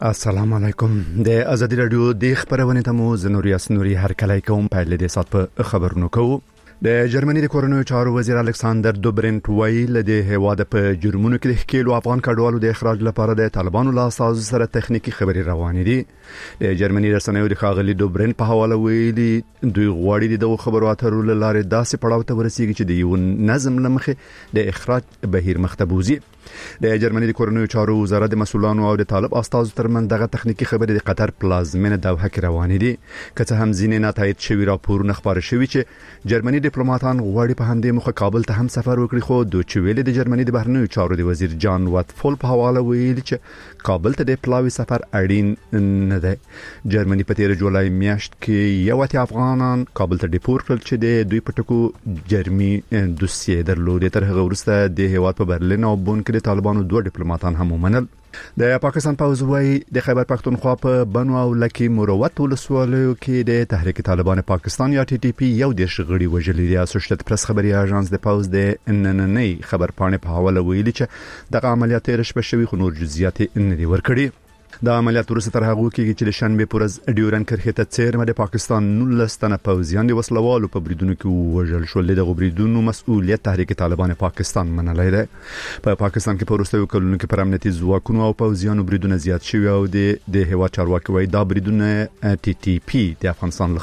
السلام علیکم د ازادي رادیو د خبرونه تمو زنوري اسنوري هر کله کوم په لدې سات په خبرونو کوو د جرمني د کورونو چارو وزیر الکساندر دوبرنټ ویل د هواد په جرمونو کې د خېلو افغان کډوالو د اخراج لپاره د طالبانو لا اساس سره تخنیکی خبري روانې دي د جرمني رسنیو د خاغلی دوبرنټ په حواله ویلي دوی غواړي د خبرو اترو لاره داسې پړاو ته ورسیږي چې د یو نظم لمخه د اخراج بهیر مختبوزي د جرمني د کورونو چارو وزارت د مسؤلانو او د طالب استازو ترمن دغه تخنیکی خبري د قطر پلازمینه دوحه کې روانې دي که هم ځینې نتایج شوی راپورونه خبر شوی چې جرمني ډیپلوماټان غواړي په همدې مخه کابل ته هم سفر وکړي خو دوی ویلي د جرمني د بهرنیو چارو د وزیر جان واتفول په حواله ویلي چې کابل ته د پلاوي سفر اړین نه دی جرمني په 13 جولای میاشت کې یو اتیا افغانان کابل ته ډیپورټ کړل چې د دوی پټکو جرمي دوسیه درلود تر هغه وروسته د هیواد په برلین او بون کې د طالبانو دوه ډیپلوماټان هم ومنل د پاکستان پوز وای د خیبر پختونخوا په بنو او لکی مروت ولسوالیو کې د تحریک طالبان پاکستان یا ټي ټي پی یو د شغړی وجلی دی اسوسییټډ پریس خبري اژانس د پوز د انننی خبر پاڼې په حواله ویلي چې د عملیات رشبه شوی خو نور جزئیات ان دی ورکړي د عملیات ورسته تر هغه کې چې شنبه پورز ډیورن کرخه ته چیرمه د پاکستان 19 تنه پوزیان د وسلوالو په بریدونو کې وژل شول د غبریدونو مسؤلیت تحریک طالبان پاکستان منلای دی په پاکستان کې په وروستیو کلونو کې پر امنیتي ځواکونو او پوزیانو بریدونه زیات شوي او د هوا چارواکي وای دا بریدونه ټي ټي پی د افغانستان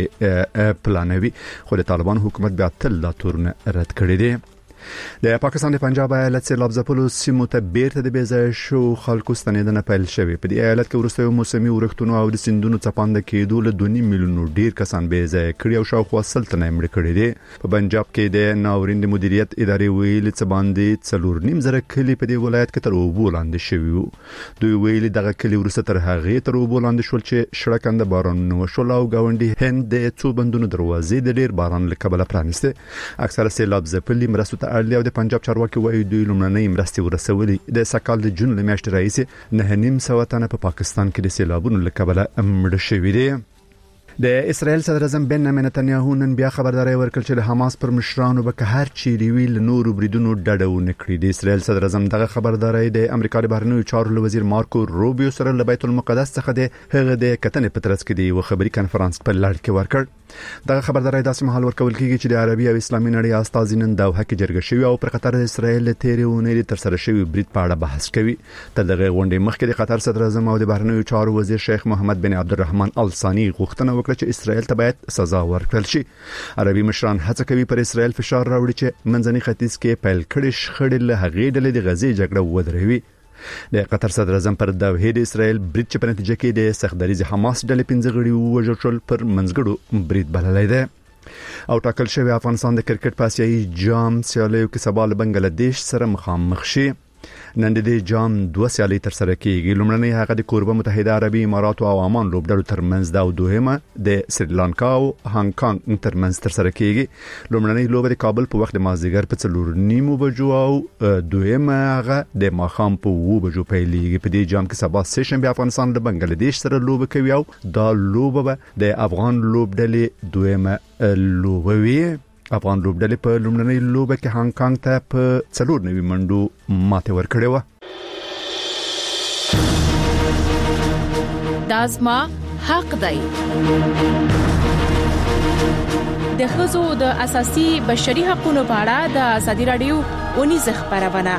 لخوا پلانوي خو د طالبان حکومت بیا تل دا تورن رد کړی دی د پاکستان د پنجاب ایالت سیلاب ځپلو سیمو ته بیرته د بیځای شو خلکو ستنیدنه پیل شوه په دې ایالت کې ورسته موسمي ورښتونو او د سیندونو څپاند کېدو له 2 میلیونو ډیر کسان بیځای کړي او شاوخوا سلطنه مړ کړي دي په پنجاب کې د ناورین د مدیریت ادارې ویل چې باندې 4.5 زره کلی په دې ولایت کې تر اوبو لاندې شوی دوی ویل دغه کلی ورسته تر هغه تر اوبو لاندې شول چې شړکند باران نو شول او گاونډي هند د څو بندونو دروازې د ډیر باران لکبله پرانسته اکثره سیلاب ځپلي مرستو او د پنجاب چارواکي وایي دوی لمړنۍ مرستې ورسولي د سکال د جون لمیاشتې راځي 9.5 تنه په پاکستان کې د سیلابونو لکبله مړ شوي دي د اسرائیل صدر اعظم بنیامین نتنیاهو نن بیا خبرداري ورکړه چې د حماس پر مشرانو به هر چیرې ویل نور بریدونو ډډونه کړی د اسرائیل صدر اعظم دغه خبرداري د امریکا د بهرنیو چارو وزیر مارکو روبیو سره له بیت المقدس څخه د هغه د کتنې په ترڅ کې د خبري کانفرنس په لړ کې ورکړ دغه خبرداري داسې مهال ورکول کیږي چې د عربي او اسلامي نړۍ استازینن دوحه کې جرګه شوی او پر قطر د اسرائیل تیرونه تر سره شوی برید په اړه بحث کوي تر دغه غونډې مخکې د قطر صدر اعظم او د بهرنیو چارو وزیر شیخ محمد بن عبدالرحمن ال ثاني غوښتنه وکړه چې اسرائیل ته باید سزا ورکړل شي عربي مشران هڅه کوي پر اسرائیل فشار راوړي چې منځني ختیځ کې پیل کړي شخړې له هغې ډلې د غزې جګړه ودروي د قطر صدر اعظم پر دوحه د اسرائیل برید چې په نتیجه کې د سختدریز حماس ډلې 15 غړي وژل شول پر منځګړو برید بللای دی او ټاکل شوی افغانستان د کرکټ په آسیایي جام سیالیو کې سبا له بنگلاديش سره مخامخ شي نن د جام 2 سیالي تر سره کیږي لومړنۍ هغه د کوربه متحده عربي امارات او عمان لوبډلو ترمنځ دا او دوهمه د سریلانکا او هانګ کانګ ترمنځ تر سره کیږي لومړنۍ لوبه د کابل په وخت د مازدیګر په 4:30 بجو او دوهمه هغه د ماخام په 2 بجو پیلېږي په دې جام کې سبا سیشن بیا افغانستان له بنگلاديش سره لوبه کوي او دا لوبه د افغان لوبډلې دوهمه لوبه وي افغان لوبډلې په لومړنۍ لوبه کې هانګ کانګ ته په 4 منډو ماته ورکړې و دازما حق دی د خزو د اساسي بشري حقوقو په اړه د ازادي رادیو اونیز خبرونه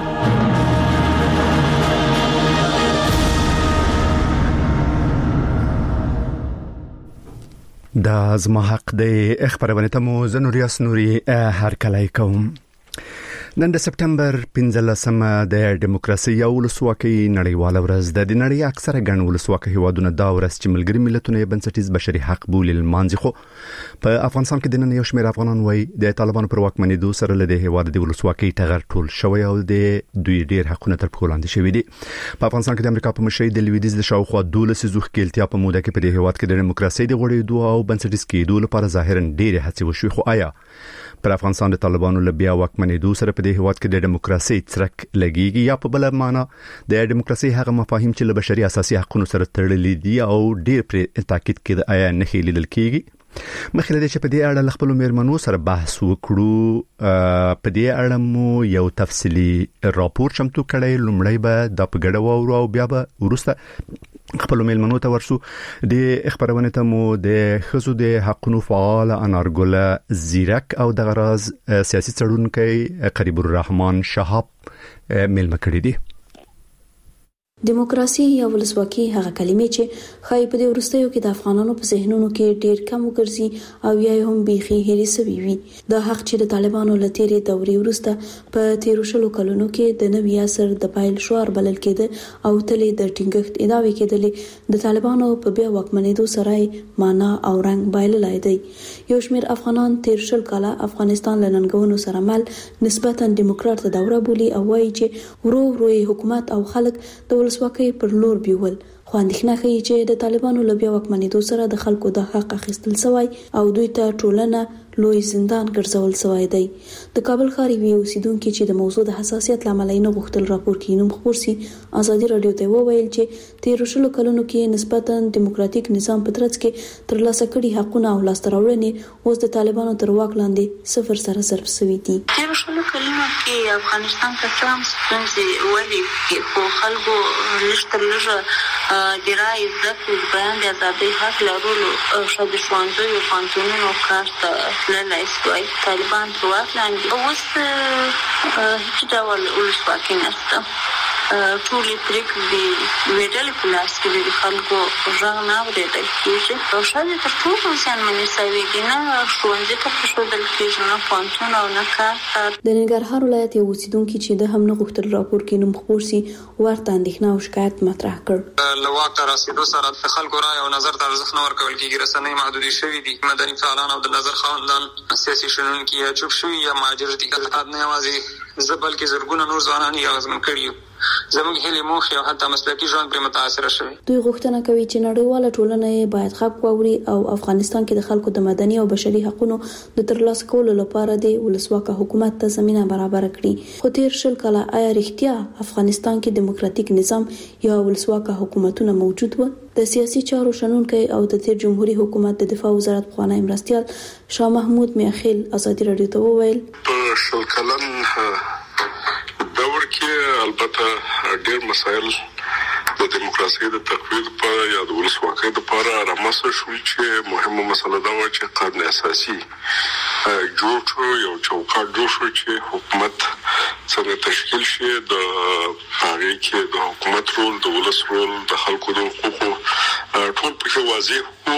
دا زما حق دی خبرونه ته مو زنوري اسنوري هر کله کوم نن د سپټمبر 15مه د دیموکراسي او ولسواکۍ نړیواله ورځ ده د نړۍ اکثره ګڼ ولسواکۍ هیوادونو دا ورځ چې ملګری ملتونه بنسټیز بشري حق بولي لمانځي خو په افغانستان کې د نن یو شمېر افغانان وای د طالبانو پر واکمنېدو سره له هیواد د ولسواکۍ ټغر ټول شوی او د دوی ډیر حقونه تر پښو لاندې شوی دي په افغانستان کې د امریکا په مشرۍ د لویدیز د شاوخوا 12 زوخ کېلتیا په موده کې په هیواد کې د دیموکراسي د غوړېدو او بنسټیز کېدو لپاره ظاهرا ډیر هڅې وشوي خو آیا پر افغانستان د طالبانو له بیا واکمنېدو سره په دې هیواد کې د دیموکراسي څرک لګيږي یا په بل معنا د دیموکراسي هغه مفاهیم چې له بشري اساسي حقوقو سره تړلي دي او ډیر پر تاکید کړي آیا نه خېل لیدل کېږي مخکې د چې په دې اړه خپل میرمنو سره بحث وکړو په دې اړه مو یو تفصیلی راپور چمتو کړی لومړی به د پګړو او بیا به ورسته خپل میلمنو ته ورسو د خبرونه ته مو د خزو د حقوقو فعال انارګل زیرک او د غراز سیاسي څړونکو قریب الرحمن شهاب میلمه کړی دي. دیموکراسي یا ولسواکي هغه کلمې چې خای په دې ورستیو کې د افغانانو په ذهنونو کې ډېر کم وګرځي او یا هم بيخي هېري سوي وي. د حق چې د طالبانو لتیرې دورې ورسته په 13 کلونو کې د نوي عصر د پایل شوار بلل کېده او تلې د ټینګښت ادعاوې کېدلې د طالبانو په بیا واکمنېدو سره معنا او رنگ بایللای دی. یو شمېر افغانان 13 کاله افغانستان لننګونو سره مل نسبتا دیموکرات دوره بولی او وايي چې ورو ورو حکومت او خلک د ولسواکۍ پر لور بیول. خو اندېښنه ښیي چې د طالبانو له بیا واکمنېدو سره د خلکو د حق اخیستل شوی او دوی ته ټولنه لوی زندان ګرځول شوی دی. د کابل ښار یو اوسیدونکو چې د موضوع د حساسیت لامل نه غوښتل راپور کینوم خبرسي ازادي رادیو ته وویل چې 13 کلونو کې نسبتا دیموکراتیک نظام په ترڅ کې ترلاسه کړي حقونه او لاسته راوړنې اوس د طالبانو تر واک لاندې صفر سره صرف شوي دي. 13 کلونو کې افغانستان ته څوم ستونزې ولې په خلکو لږ لږ د رای زده بیان د ازادۍ حق لرلو شاید ښوونځیو پوهنتونونو کار ته تللی شوی. طالبان تر واک لاندې اوس هیڅ ډول ولسواکي نشته. ټولې پرېکړې د ډلې په لاس کې د خلکو غږ نه اورېدل کېږي او شاید تر ټولو زیانمنې شوي دي. نه ښوونځي ته پرېښودل کېږي، نه پوهنتون او نه کار. د ننګرهار ولایت یو اوسیدونکي چې د هم نه غوښتل راپور کینوم خبرسي ورته اندېښنه او شکایت مطرح کړ. له واک ته رسېدو سره د خلکو رای او نظر ته ارزښت نه ورکول کېږي. رسنۍ محدودې شوي دي. مدني فعالان او د نظر خاوندان سیاسي شنونکي یا چوپ شوي یا مهاجر دي. نه یوازې زه بلکې زرګونه نور ځوانان یې اغېزمن کړي یو. زموږ هیلې موخې او حتی مسلکي ژوند پرې متاثره شوی. دوی غوښتنه کوي چې نړیواله ټولنه باید غږ واوري او افغانستان کې د خلکو د مدني او بشري حقوقو د ترلاسه کولو لپاره د ولسواکه حکومت ته زمينه برابر کړي. خو 13 کاله آیا رښتیا افغانستان کې دیموکراتیک نظام یا ولسواکه حکومتونه موجود و؟ د سیاسي چارو شنونکي او د تیر جمهوریت حکومت د دفاع وزارت پخوانی مرستیال شاه محمود میاخیل ازادي رادیو ته وویل په شل کلن دور کې البته ډېر مسایل د دیموکراسي د تقویض لپاره یا د ولسواکۍ لپاره رامنځته شو چې مهمه مسله دا و چې قانون اساسي جوړ شو، یو چوکاټ جوړ شو چې حکومت څنګه تشکیل شي. د هغې کې د حکومت رول، د ولس رول، د خلکو د حقوقو ټول پکې واضح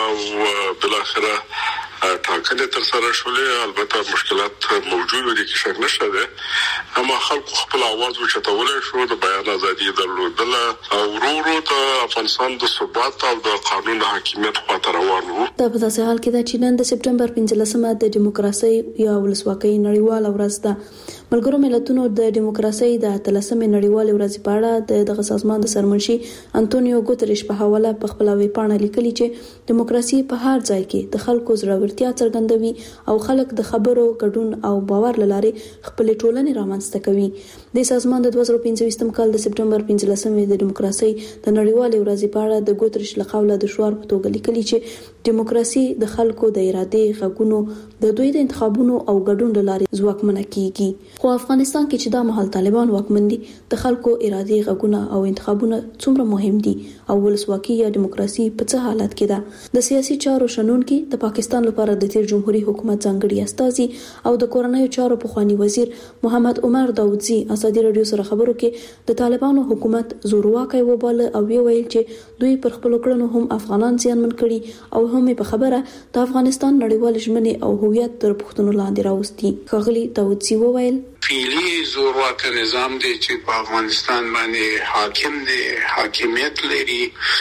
او بالاخره ټاکنې تر سره شولې. البته مشکلات موجود دي کې شک نشته ده، اما خلکو خپل आवाज وچتولای شو، د بیان ازادي درلودله او ورو ورو د افغانستان د ثبات او د قانون حاکمیت خواته روان وو. دا په داسې حال کې ده چې نن د سپټمبر 15 د دیموکراسي یا ولسواکۍ نړیواله ورځ ده. ملګرو ملتونو د دیموکراسي د 13مې نړیوالې ورځې په اړه د سازمان د سرمنشي انټونیو ګوتریش په حواله په خپل ویبپاڼه لیکلي چې دیموکراسي په هر ځای کې د خلکو زړورتیا څرګندوي او خلک د خبرو ګډون او باور لاره خپل ټولنې رامنځته کوي. د سازمان د 2015 کال د سپټمبر 15 د دیموکراسي د نړیوالې ورځې په اړه د ګوتریش له قوله د شعار په توګه لیکلي چې دیموکراسي د خلکو د ارادې غږونو د دوی د انتخابونو او ګډون لاره ځواکمنه کیږي. خو افغانستان کې چې دا مهال طالبان واکمن دي، د خلکو ارادې غږونه او انتخابونه څومره مهم دي او ولسواکي یا دیموکراسي په څه حالت کې ده. د سیاسي چارو شنونکي د پاکستان لپاره د تیر جمهوریت حکومت ځانګړي استازي او د کورنیو چارو پخوانی وزیر محمد عمر داودزي ازادي رادیو سره خبرو کې د طالبانو حکومت زورواکي وباله او ویل چې دوی پر خپل کړنو هم افغانان زیانمن کړي او هم په خبره د افغانستان نړیوال ژمنې او هویت تر پښتون لاندې راوستي. ښاغلي داودزي وویل فعلی زورواکه نظام دی چې په افغانستان باندې حاکم دی، حاکمیت لري.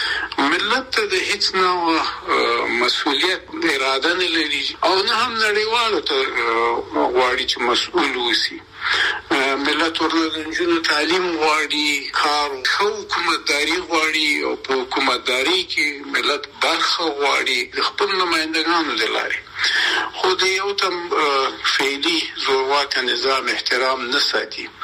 ملت ته د هیڅ نوع مسؤلیت اراده نه لري او نه هم نړیوالو ته غواړي چې مسؤل وسی. ملت ورننجونو تعلیم غواړي، کار او حکومتداري غواړي او په حکومتداري کې ملت برخه غواړي د خپل نمائندګانو د لارې. خو د یو تم فعلی زورواکه نظام احترام نه ساتي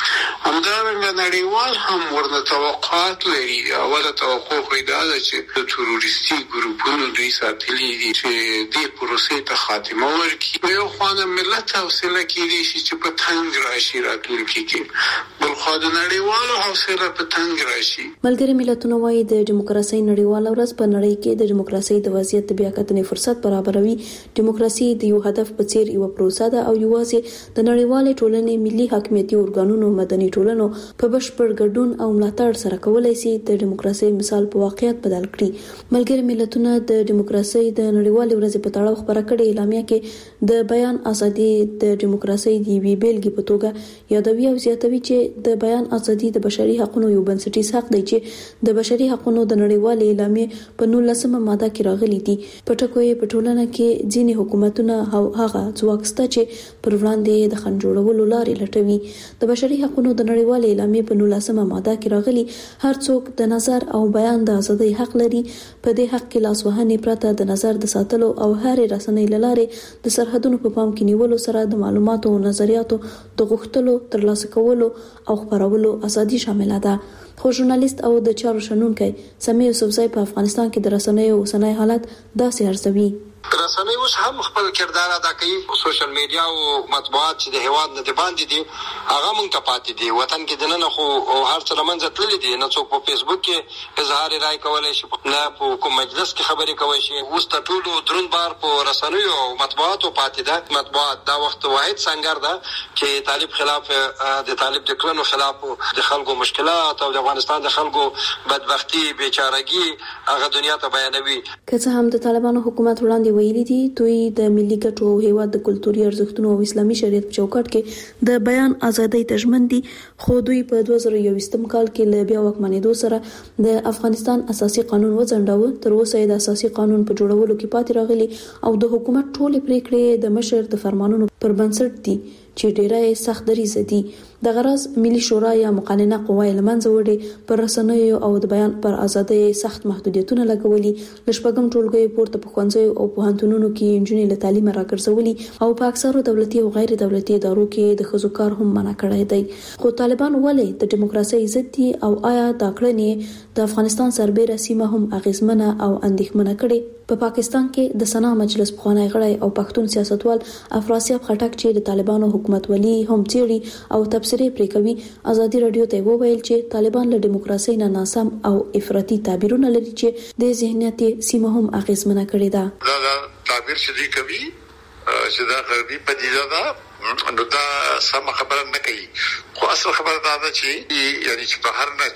همدارنګه نړیوال هم ورنه توقعات لري. اوله توقع پیدا ده چې د تروریستي ګروپونو دوی ساتلي دي چې دې پروسې ته خاتمه ورکړي. یو خوا ملت حوصله کېدی شي چې په تنګ راشي راتلونکي کې، بل خوا د نړیوالو حوصله په تنګ راشي. ملګري ملتونه وايي د دیموکراسي نړیواله ورځ په نړۍ کې د دیموکراسي د وضعیت د بیا کتنې فرصت برابروي. دیموکراسي د یو هدف په څیر یو پروسه ده او یوازې د نړیوالې ټولنې ملي حاکمیتي ارګانونو مدني ټولنو په بشپړ ګډون او ملاتړ سره کولای شي د دیموکراسي مثال په واقعیت بدل کړي. ملګري ملتونه د دیموکراسي د نړیوالې ورځې په تړاو خبره کړې اعلامیه کې د بیان ازادي د دیموکراسي د وی بیلګې په توګه یادوي او زیاتوي چې د بیان ازادي د بشري حقوقو یو بنسټیز حق دی چې د بشري حقوقو د نړیوالې اعلامیه په 19مه ماده کې راغلي دي. په ټکو یې په ټولنه کې ځینې حکومتونه هغه ځواک شته چې پر وړاندې د خنجوړولو لارې لټوي. د بشري حقوقو د نړیوالې اعلامیه په 19مه ماده کې راغلي هر څوک د نظر او بیان د ازادۍ حق لري. په دې حق کې لاسوهنې پرته د نظر د ساتلو او هر رسنۍ لاره د سرحدونو په پام کې نیولو سره د معلوماتو او نظریاتو د غوښتلو ترلاسه کولو او خپرولو ازادي شامل ده. خو ژورنالیست او د چارو شنونکي سمیع یوسفزئی په افغانستان کې د رسنیو اوسنۍ حالت داسې ارزوي. رسنۍ اوس هم خپل کردار ادا کوي. سوشل میډیا او مطبوعات چې د هیواد نه باندې دي هغه مونږ ته پاتې دي. وطن کې د نن خو هر څه لمنځه تللي دي. نه څوک په فیسبوک کې اظهار رائے کولای شي، نه په کوم مجلس کې خبرې کوي شي. اوس ته ټولو درون بار په رسنیو او مطبوعاتو پاتې ده. مطبوعات دا وخت واحد څنګه ده چې طالب خلاف د طالب د کړنو خلاف د خلکو مشکلات او د افغانستان د خلکو بدبختی بیچارهګي هغه دنیا ته بیانوي. که څه هم د طالبانو حکومت وړاندې ویلي دي دوی د ملي ګټو او هیواد د کلتوري ارزښتونو او اسلامي شریعت په چوکاټ کې د بیان ازادۍ ته ژمن دي، خو دوی په 2021 کال کې له بیا واکمنېدو سره د افغانستان اساسي قانون وځنډاوه. تر اوسه د اساسي قانون په جوړولو کې پاتې راغلي او د حکومت ټولې پریکړې د مشر د فرمانونو پر بنسټ دي چې ډیره سخت دریځ دي. د غرض ملي شورا یا مقننه قوای لمنځه وړي پر رسنیو او د بیان پر ازادۍ سخت محدودیتونه لګولي. لشپږم ټولګي پورته په ښوونځیو او پوهنتونونو کې انجونې له تعلیم راګرځولي او په اکثرو دولتي او غیر دولتي ادارو کې د ښځو کار هم منع کړی دی. خو طالبان ولې د دیموکراسي ضد دي او آیا دا کړنې د افغانستان سربېره سیمه هم اغیزمنه او اندېښمنه کړي؟ په پاکستان کې د سنا مجلس پخوانی غړی او پښتون سیاستوال افراسیاب خټک چې د طالبانو حکومت ولی هم چیرې او تبصرې پرې کوي، ازادي رادیو ته وویل چې طالبان له دیموکراسي نه ناسم او افراطي تعبیرونه لري چې د ذهنیت سیمه هم اغیزمنه کړي ده. دا تعبیر چې دی کوي چې دا غربي پدیده ده نو دا سم خبره نه کوي. خو اصل خبره دا ده چې یعنی چې بهر نه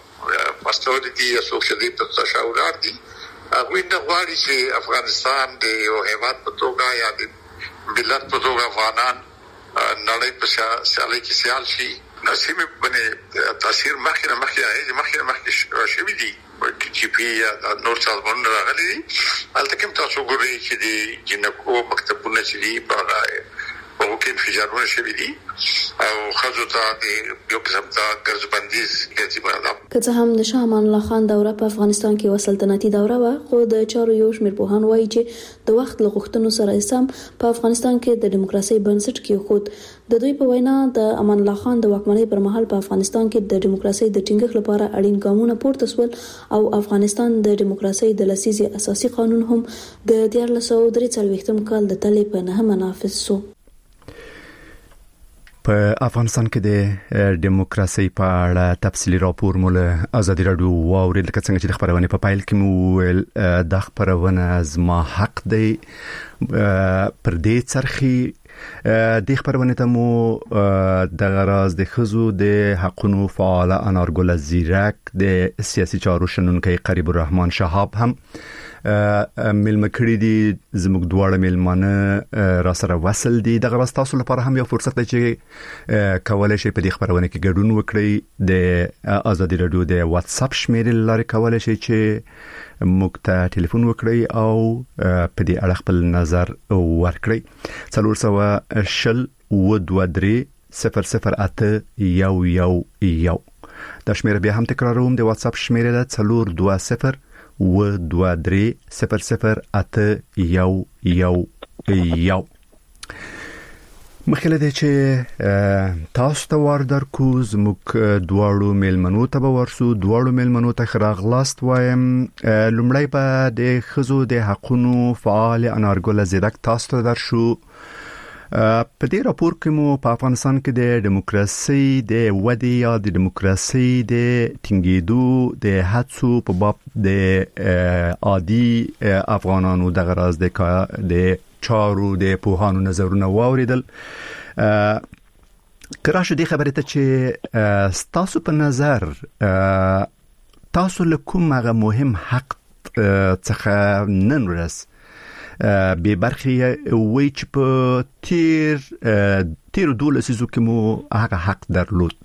چا پاستوريتي یا سوشلي په تشاورات دي هغه نه غواړي چې افغانستان د یو هیواد په توګه یا د ملت په توګه افغانان نړۍ په سیالي کې سیال شي. نسیم باندې تاثیر مخکې شوی دي چې په نور سازمانونو راغلي دي. البته کوم تاسو ګورئ چې د جنکو مکتبونه چې دي په هغه کې انفجارونه شوي دي او خزو ته د یو قسم ته ګرځبندیز کېږي. که څه هم د شاه امان الله خان دوره په افغانستان کې یو سلطنتي دوره وه، خو د چارو یو شمېر پوهان وایي چې د وخت له غوښتنو سره سم په افغانستان کې د دیموکراسي بنسټ کېښود. د دوی په وینا د امان الله خان د واکمنۍ پر مهال په افغانستان کې د دیموکراسي د ټینګښت لپاره اړین ګامونه پورته شول او افغانستان د دیموکراسي د لسیزې اساسي قانون هم د 1943 کال د تلې په 9 نافذ شو. په افغانستان کې د دیموکراسي په اړه تفصیلی راپور مول ازادي رادیو واورید. لکه څنګه چې د خبرونه په پایل کې مو ویل د خبرونه زما حق دی پر دې څرخي د خبرونه ته مو د غراز د خزو د حقونو فعال انارګل زیرک د سیاسي چارو شنونکي قریب الرحمن شهاب هم ملمکړي دي. زموږ دواړه ملمانه را سره وصل دي. د غراز تاسو لپاره هم یو فرصت دی چې کولای شئ په دې خبرونه کې ګډون وکړئ. د ازادي رادیو د واتس اپ شمیرې لارې کولای شئ چې موږ ته ټلیفون وکړئ او په دې اړه خپل نظر ورکړئ. 400 ودوادري 00811 دا شمیره بیا هم تکراروم. د واتس اپ شمیره ده 420 ودوادري 00811. مخکله د چې تاسو ته وردر کو زموږ دواړو میلمنو ته ورسو دواړو میلمنو ته خراغلاست وایم لومړی په د خزو د حقونو فعال انارګل زیدک تاسو ته درشو په دې راپور کې مو په افغانستان کې د دیموکراسي د ودې یا د دیموکراسي د ټینګېدو د هڅو په باب د عادي افغانانو د غرض د چارو د پوهانو نظرونه واوریدل کراشه دې خبره ته چې تاسو په نظر تاسو له کومه مهم حق څخه نن ورځ به برخه وی چې په تیر دولسیزو کې مو هغه حق درلود.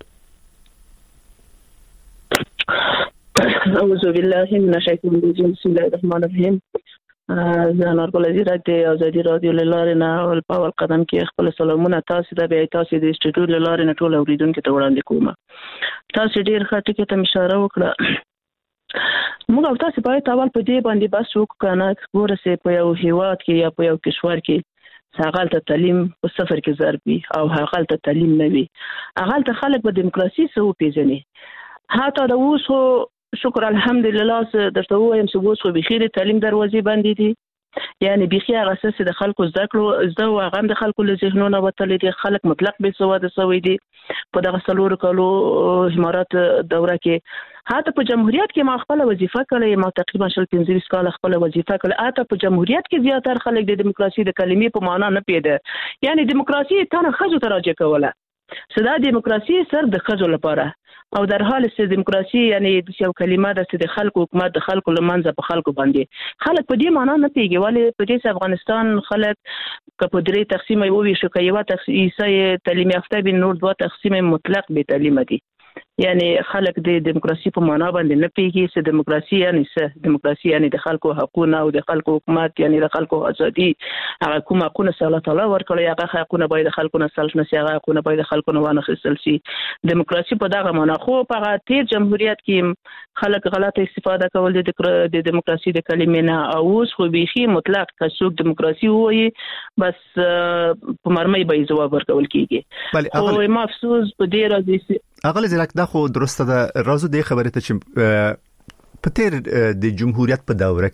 اعوذ بالله من الشیطان الرجیم بسم الله الرحمن الرحیم. زه انارګل زیدک د ازادي رادیو لاره نه اول په اول قدم کې خپل سلامونه تاسو ته به تاسو د استډیو لاره نه ټول اوریدونکو ته وړاندې کوم. تاسو ډیر ښه ټکی ته اشاره وکړه. موږ او تاسو باید اول په دې باندې بس وکړو ګورسه په یو هیواد کې یا په یو کشور کې هغه ته تعلیم په صفر کې ضربي او هغه ته تعلیم نه وي هغه ته خلک په دیموکراسي سو پیژني هاته د اوسو شکر الحمدلله درته وایم چې اوس خو بخیر تعلیم دروازې باندې دي یعنی بخیر هغه اساس د خلکو زده او هغه د خلکو له ذهنونو وتلې دي خلک مطلق به سواد سوي دي په دغه سلور کلو امارات دوره کې هاته په جمهوریت کې ما خپل وظیفه کړې ما تقریبا 15 کال خپل وظیفه کړې هاته په جمهوریت کې زیاتره خلک د دیموکراسي د کلمې په معنا نه پیدا یعنی دیموکراسي ته خزو تراجه کوله صدا دیموکراسي سر د خزو لپاره او در حال چې دیموکراسي یعنی د یو کلمه د خلکو حکومت د خلکو لمنځه په خلکو باندې خلک په دې معنا نه پیږي ولی په دې افغانستان خلک په درې تقسیم یو وی شو کوي تقسیم تعلیم یافته بین نور دوه تقسیم مطلق به تعلیم دي یعنی خلک د دیموکراسي په معنا باندې نه پیږي چې دیموکراسي یعنی څه دیموکراسي یعنی د خلکو حقوقونه او د خلکو حکومت یعنی د خلکو ازادي هغه کوم حقوقونه الله تعالی ورکړي هغه حقوقونه باید خلکو نه سلب نشي هغه حقوقونه باید خلکو نه وانه خصل شي دیموکراسي په دغه معنا خو په تیر جمهوریت کې خلک غلطه استفاده کول د دیموکراسي د کلمې نه او اوس خو بيخي مطلق کڅوک دیموکراسي وایي بس په مرمۍ به جواب ورکول کیږي خو ما افسوس په دې راځي اغل زیرک دا خو درسته ده رازو د خبره ته چې په تیر د جمهوریت په دوره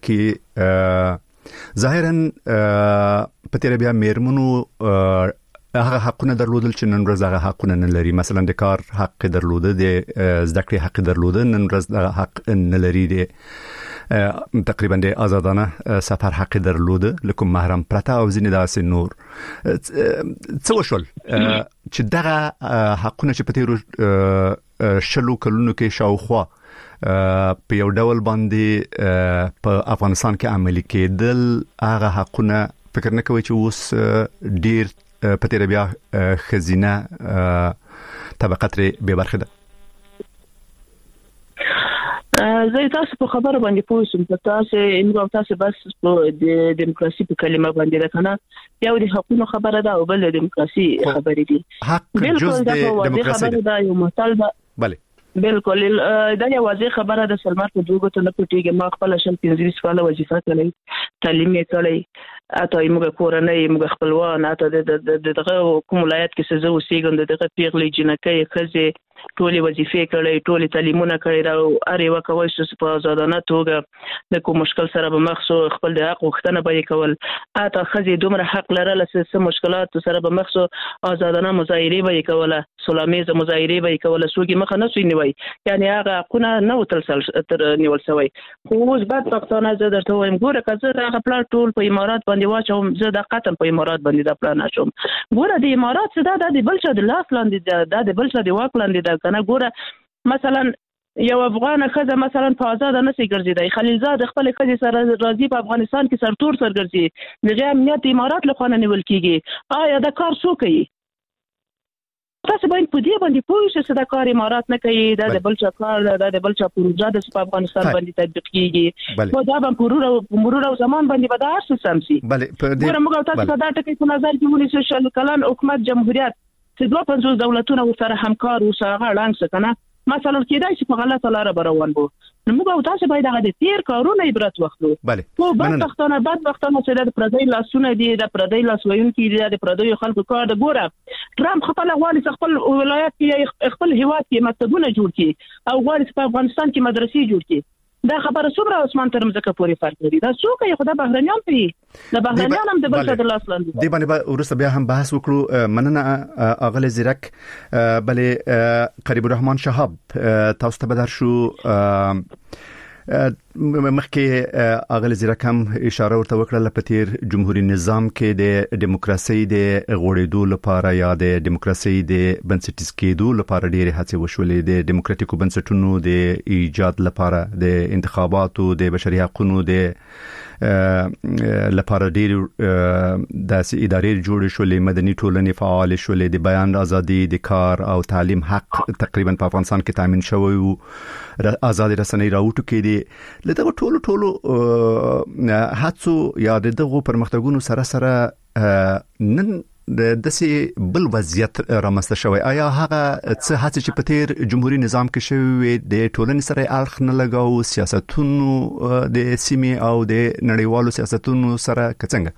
کې ظاهرا په تیر بیا میرمنو هغه حقونه درلودل چې نن ورځ هغه حقونه نه لري مثلا د کار حق درلوده د زده کړې حق درلوده نن ورځ هغه حق نه لري د تقریبا د آزادانه سفر حق درلوده لکه محرم پرته او ځینې داسې نور څه وشول چې دغه حقونه چې په تیرو شلو کلونو کې شاوخوا په یو ډول باندې په افغانستان کې عملي کېدل هغه حقونه فکر نه کوي چې اوس ډیر په تیر بیا خزینه طبقه ترې به برخه ده زه تاسو په خبره باندې پوښتنه کوم تاسو انګو تاسو بس د دیموکراسي په کلمه باندې ده کنه یو د حقوقو خبره ده او بل د دیموکراسي خبرې دي حق جز د دیموکراسي ده یو مثال ده بله بالکل دا یو واضح خبره ده سلمان په دوه ته نه پټیږي ما خپل 15 کال وظیفه کړې تعلیم یې کړې اته موږ کورنۍ موږ خپلوان اته دغه کوم ولایت کې څه زو سیګم دغه پیغلې جنکې خزه ټولې وظیفې کړې ټولې تعلیمونه کړې دا اړ یو کوي چې په آزادانه توګه د کوم مشکل سره به مخسو خپل د حق وختنه به کول اته خزه دومره حق لرل چې مشکلات سره به مخسو آزادانه مظاهره به کوله سلامیزه مظاهره به کوله سوګي مخه نه سوي نیوي یعنی هغه حقونه نه وتل تر نیول شوی خو اوس بعد پښتانه زه درته وایم ګوره کزه هغه پلان ټول په امارات باندې واچوم زه د قطن په امارات باندې دا پلان اچوم ګوره د امارات څخه د بل څه د لاس لاندې د بل څه د واک لاندې دا کنه ګوره مثلا یو افغان خزه مثلا په آزاد نه سي ګرځي خلیلزاد خپل خزه سره راضي په افغانستان کې سرتور سر ګرځي دغه امنیت امارات له خانه نیول کیږي آیا دا کار څوک کوي تاسو باید په دې باندې پوه شئ چې دا کار امارات نه کوي دا د بل څه کار دا د بل څه پروژه د افغانستان باندې تطبیق کیږي خو دا په مرور او زمان باندې به دا هر څه سمسي بله په دې موږ تاسو دا ټکی په نظر کې ونیسو چې کلان حکومت جمهوریت چې 250 دولتونه سره همکار او سره غړانګ څه کنه مثلا کېدای چې په غلطه لار روان وو. نو موږ تاسو باید هغه د تیر کارونه عبرت واخلو. خو بدبختانه چې د پردی لاسونه دي، د پردی لاس ویونکي دي، د پردی خلکو کار د ګوره ټرمپ خپل غواړي خپل ولایت کې خپل هیواد کې مکتبونه جوړ کړي او غواړي په افغانستان کې مدرسې جوړ کړي. دا خبره څومره اسمان تر مځکه پورې فرق لري. دا څوک یې خدای بهرنیان کوي، د بهرنیان هم د بل څه د لاس لاندې دی باندې ورسته بیا هم بحث وکړو. مننه اغل زیرک. بلې قریب الرحمن شهاب تاسو ته بدر شو مخکې اغل زیرک هم اشاره ورته وکړه په تیر جمهوریت نظام کې د دیموکراسي د غوړېدو لپاره یا د دیموکراسي د بنسټیز کېدو لپاره ډېرې هڅې وشولې. د دیموکراتیکو بنسټونو د ایجاد لپاره د انتخاباتو د بشري حقوقو د لپاره ډېر د ادارې جوړې شولې، مدني ټولنې فعال شولې، د بیان ازادي، د کار او تعلیم حق تقریبا په افغانستان کې تامین شوی وو، آزادي رسنۍ راوټو کې دي. لدغه ټولو هڅو یا دغه پرمختګونو سره نن د سي بل وضعیت رامسته شوی. آیا هغه څه هڅه چې په تیر جمهوریت نظام کې شوی د ټولنې سره اړخ نه لګاو، سیاستونو د سیمې او د نړیوالو سیاستونو سره څنګه؟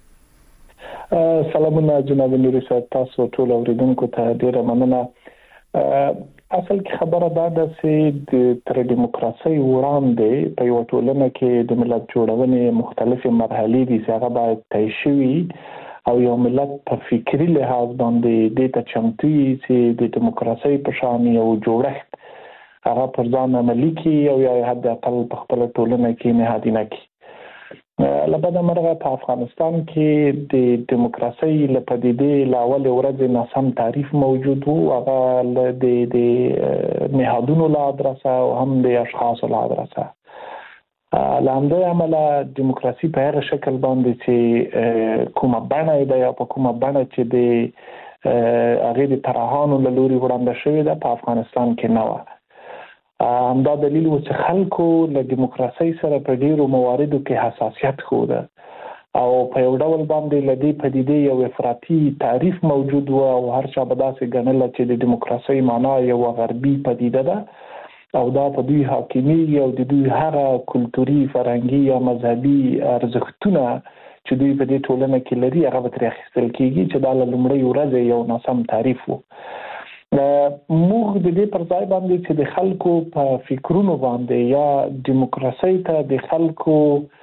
سلامونه جناب نوري صاحب، تاسو ټول اوریدونکو ته ډیره مننه. اصل کې خبره دا ده چې تر دیموکراسي وړاندې په یو ټولنه کې د ملت جوړونې مختلفې مرحلې دي چې هغه باید طی شوي او یو ملت په فکری لحاظ باندې د چمتو چې د دیموکراسي په شان یو جوړښت هغه پر ځان عملي کړي او یا حد اقل په خپل ټولنه کې نهادینه کړي. لبدا مرغه په افغانستان کې د دیموکراسي لپاره د اول ورځ ناسم تعریف موجود وو، هغه د نهادونو له ادرسه او هم د اشخاص له ادرسه. لاندې عمله دیموکراسي په هغه شکل باندې چې کومه بڼه ده یا په کومه بڼه چې د هغه د طرحانو له لوري وړاندې شوې ده په افغانستان کې نه و. همدا دلیل و چې خلکو له دیموکراسي سره په ډیرو مواردو کې حساسیت خوده او په یو ډول باندې لدی پدیدې یو افراطي تعریف موجود و او هر چا به داسې ګڼل چې د دیموکراسي معنا یو غربي پدیده ده او دا په دوی حاکمي او د دوی هغه کلتوري فرهنګي یا مذهبي ارزښتونه چې دوی په دې ټولنه کې لري هغه به ترې اخیستل کیږي چې دا له لومړۍ ورځې یو ناسم تعریف وو. موږ د دې پر ځای باندې چې د خلکو په فکرونو باندې یا دیموکراسي ته د خلکو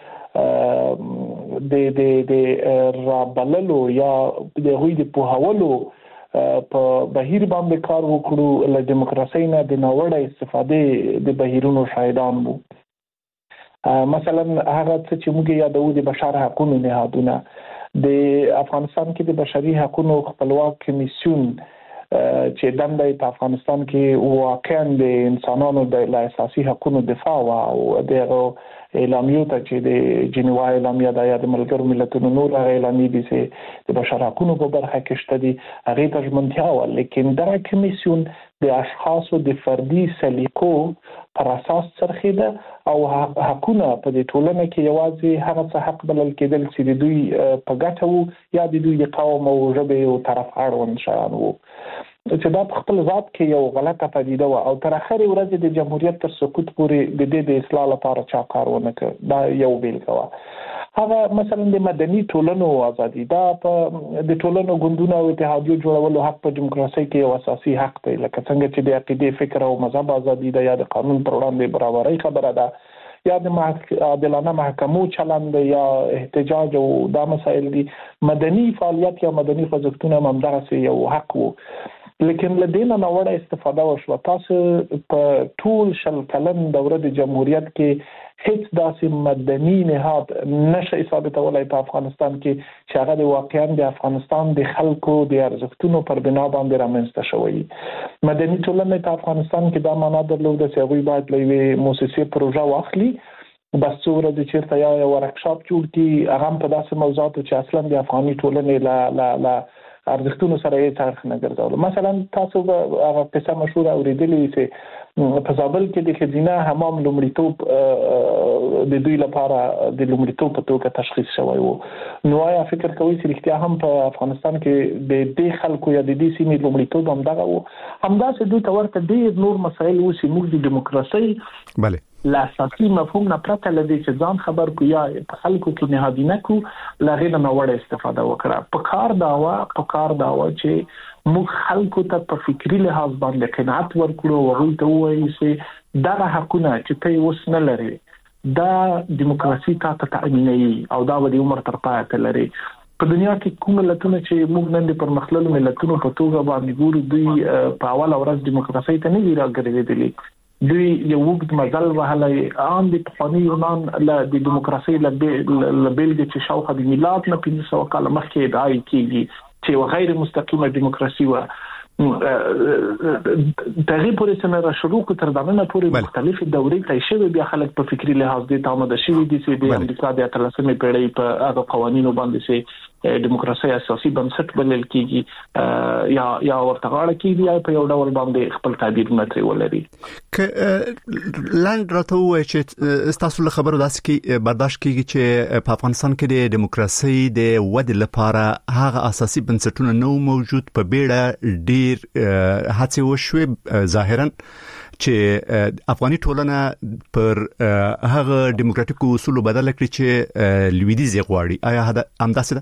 د رابللو یا د غوی د پوهولو په بهیر باندې کار وکړو، له دیموکراسي نه د ناوړه استفادې د بهیرونو شاهدان وو. مثلا هغه څه چې موږ یادو د بشر حقوقو نهادونه، د افغانستان کې د بشري حقوقو خپلواک کمیسیون چې دنده په افغانستان کې واقعا د انسانانو د اساسي حقوقو دفاع او د اعلامیو ته چې د جنیوا اعلامیه د یاد ملګرو ملتونو نور اعلامیې دي چې د بشر حقوقو په برخه کې شته دي هغه ته ژمنتیا و، لیکن دا کمیسیون د اشخاصو د فردي سلیقو پر اساس څرخیده او حقونه په دې ټولنه کې یوازې هغه څه حق بلل کېدل چې د دوی په ګټه وو یا د دوی د قوم او ژبې او طرف اړوند شیان وو، چې دا په خپل ذات کې یو غلطه پدیده و او تر اخر ورځ د جمهوریت تر سقوط پورې د دې د اصلاح لپاره چا کار ونه کړ. دا یو بیلګه و. هغه مثلا د مدني ټولنو ازادي، دا په د ټولنو ګوندونو او اتحادیو جوړولو حق په دیموکراسي کې یو اساسي حق دی، لکه څنګه چې د عقیدې، فکر او مذهب ازادي ده یا د قانون پر وړاندې برابرۍ خبره ده یا د عادلانه محکمو چلند یا احتجاج او دا مسائل دي. مدني فعالیت یا مدني خوځښتونه هم دغسې یو حق وو، لیکن لدينا نوړه استفاده وشو. تاسو په ټول شل کلن دوره د جمهوریت کې هیڅ داسې مدني نهاد نشي ثابتولای په افغانستان کې چې هغه د واقعا د افغانستان د خلکو د ارزښتونو پر بنا باندې رامنځته شوی. مدني ټولنه په افغانستان کې دا معنا درلوده چې هغوی باید له یوې مؤسسې پروژه واخلي، بس څو ورځې چېرته یا ورکشاپ جوړ کړي، هغه هم په داسې موضوعاتو چې اصلا د افغاني ټولنې لا ارزښتونو سره یې تاریخ نه ګرځول. مثلا تاسو به هغه قصه مشهوره اوریدلې چې په زابل کې د ښځینه حمام لومړیتوب د دوی لپاره د لومړیتوب په توګه تشخیص شوی وو. نو آیا فکر کوئ چې رښتیا هم په افغانستان کې د دې خلکو یا د دې سیمې لومړیتوب هم دغه وو؟ همداسې دوی ته ورته ډېر نور مسایل وو چې موږ د دیموکراسۍ بله لا اساسي مفهوم نه پرته لدی چې ځان خبر کو یا په خلکو کې نهادینه کو لغې نه وړه استفاده وکړه. په کار داوا چې موږ خلکو ته په فکری لحاظ باندې قناعت ورکړو او هغوی ته ووایي چې دا حقونه چې ته اوس نه لري دا دیموکراسي ته تأمینوي او دا د عمر تر پایه لري. په دنیا کې کوم ملتونه چې موږ نن د پرمختللو ملتونو په توګه باندې ګورو دوی په اول ورځ دیموکراسي ته نه دي راګرځېدلي. دوی یو وګت مزل وهلای ان د پخوانی یونان له د دیموکراسي له بیلګې چې شاوخوا د میلاد نه 500 کال مخکې ادعای کیږي چې غیر مستقیمه دیموکراسي و دغه پورې څنګه شروع کو تر دمنه پورې مختلفې دورې ته شوی بیا خلک په فکری لحاظ د تامده شوی دي چې د امریکا د 13مې پیړۍ په هغه قوانینو باندې چې دیموکراسي اساسي بنسټ بلل کیږي یا ورته غاړه کیږي یا په یو ډول باندې خپل تعبیر متري ولري. ک لاند راته وای چې تاسو له خبرو داسې کې برداشت کیږي چې په افغانستان کې د دیموکراسي د ودې لپاره هغه اساسي بنسټونه نو موجود په بیړه ډیر هڅه وشوه ظاهرا چې افغاني ټولنه پر هغه دیموکراتیکو اصولو بدل کړي چې لویدیز غواړي. آیا همداسې ده؟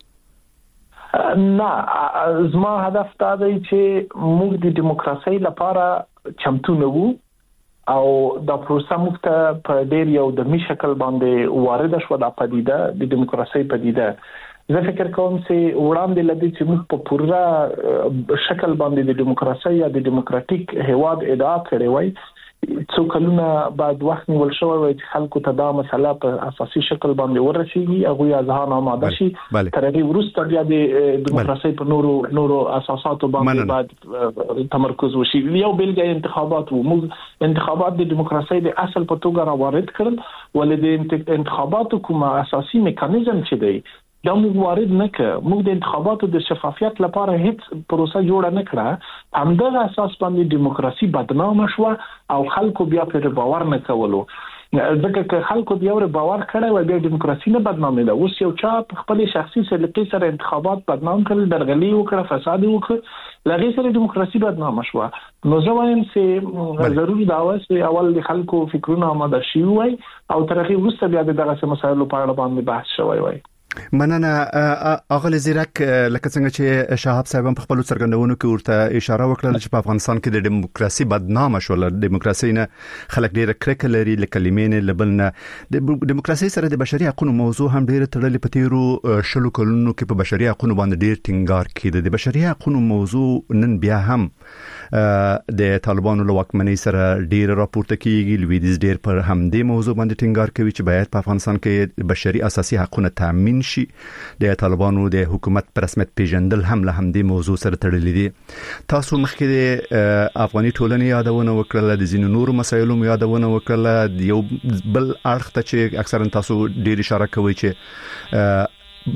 نه، زما هدف دا دی چې موږ د دیموکراسي لپاره چمتو نه وو او دا پروسه موږ ته په ډیر یو د می شکل باندې وارد شو د پدیده د دیموکراسي پدیده. زه فکر کوم چې وړاندې لدی چې موږ په پوره شکل باندې د دیموکراسي یا د دیموکراتیک هیواد ادعا کړې وای څو کلونه بعد وخت نیول شوی وای چې خلکو ته دا مسله په اساسي شکل باندې ورسیږي هغه ځان آماده شي تر هغه وروسته بیا د دیموکراسي په نورو اساساتو باندې بعد تمرکز وشي. یو بلګې انتخابات وو، موږ انتخابات د دیموکراسي د اصل په توګه راوارد کړل ولې د انتخاباتو کومه اساسي میکانیزم چې دی دا موږ وارد نه کړ. موږ د انتخاباتو د شفافیت لپاره هیڅ پروسه جوړه نه کړه. همدغه اساس باندې دیموکراسي بدنامه شو او خلکو بیا پر باور نه کولو. ځکه چې خلکو بیا پر باور کړی و بیا دیموکراسي نه بدنامه ده. اوس یو چا خپل شخصي سلیقې سره انتخابات بدنام کړل، درغلي وکړه، فساد وکړ، لږه سره دیموکراسي بدنامه شو. نو زه وایم چې ضروري دا و چې اول د خلکو فکرونه آماده شي وای او تر هغه وروسته بیا دغه مسایلو په اړه باندې بحث شوی وای. مننه اغلی زیرک، لکه څنګه چې شهاب صاحب په خپل څرګندونو کې ورته اشاره وکړه چې په افغانستان کې د دیموکراسي بدنامه شول. دیموکراسي نه خلک ډېر کرکه لري، لکلمې نه لبلنه. د دیموکراسي سره د بشري حقوقو موضوع هم ډېر تړلې په تیرو شلو کلونو کې په بشري حقوقو باندې ډېر ټینګار کړي. د بشري حقوقو موضوع نن بیا هم د طالبانو له واکمنۍ سره ډېر راپورته کیږي. لویدیز ډېر پر همدې موضوع باندې ټینګار کوي چې باید په افغانستان کې بشري اساسي حقوقونه تامین شي. د طالبانو د حکومت پر رسمیت پیژندل هم له همدې موضوع سره تړلې دي. تاسو مخکې د افغاني ټولنې یادونه وکړه، د ځینو نورو مسایلو یادونه وکړه، یو بل اړخ ته چې اکثرا تاسو ډېر اشاره کوئ چې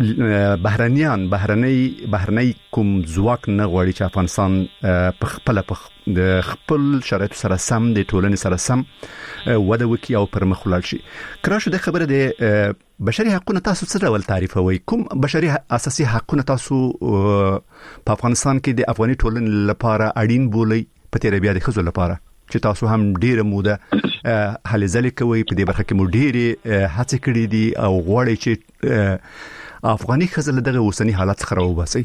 بهرنۍ کوم ځواک نه غواړي چې افغانستان په خپل د خپل شرایطو سره سم د ټولنې سره سم وده وکړي او پرمخ ولاړ شي. کراشه د خبره د بشري حقوقو تاسو څه ډول تعریفوي؟ کوم بشري اساسي حقوق تاسو په افغانستان کې د افغاني ټولنې لپاره اړین بولئ په تیر بیا د خزو لپاره چې تاسو هم ډیره موده هلې ځلې کوي په دې برخه کې مو ډیره هڅه کړې دي او غواړي چې افغاني خزل دغه اوسنی حالت څخه راوباسي؟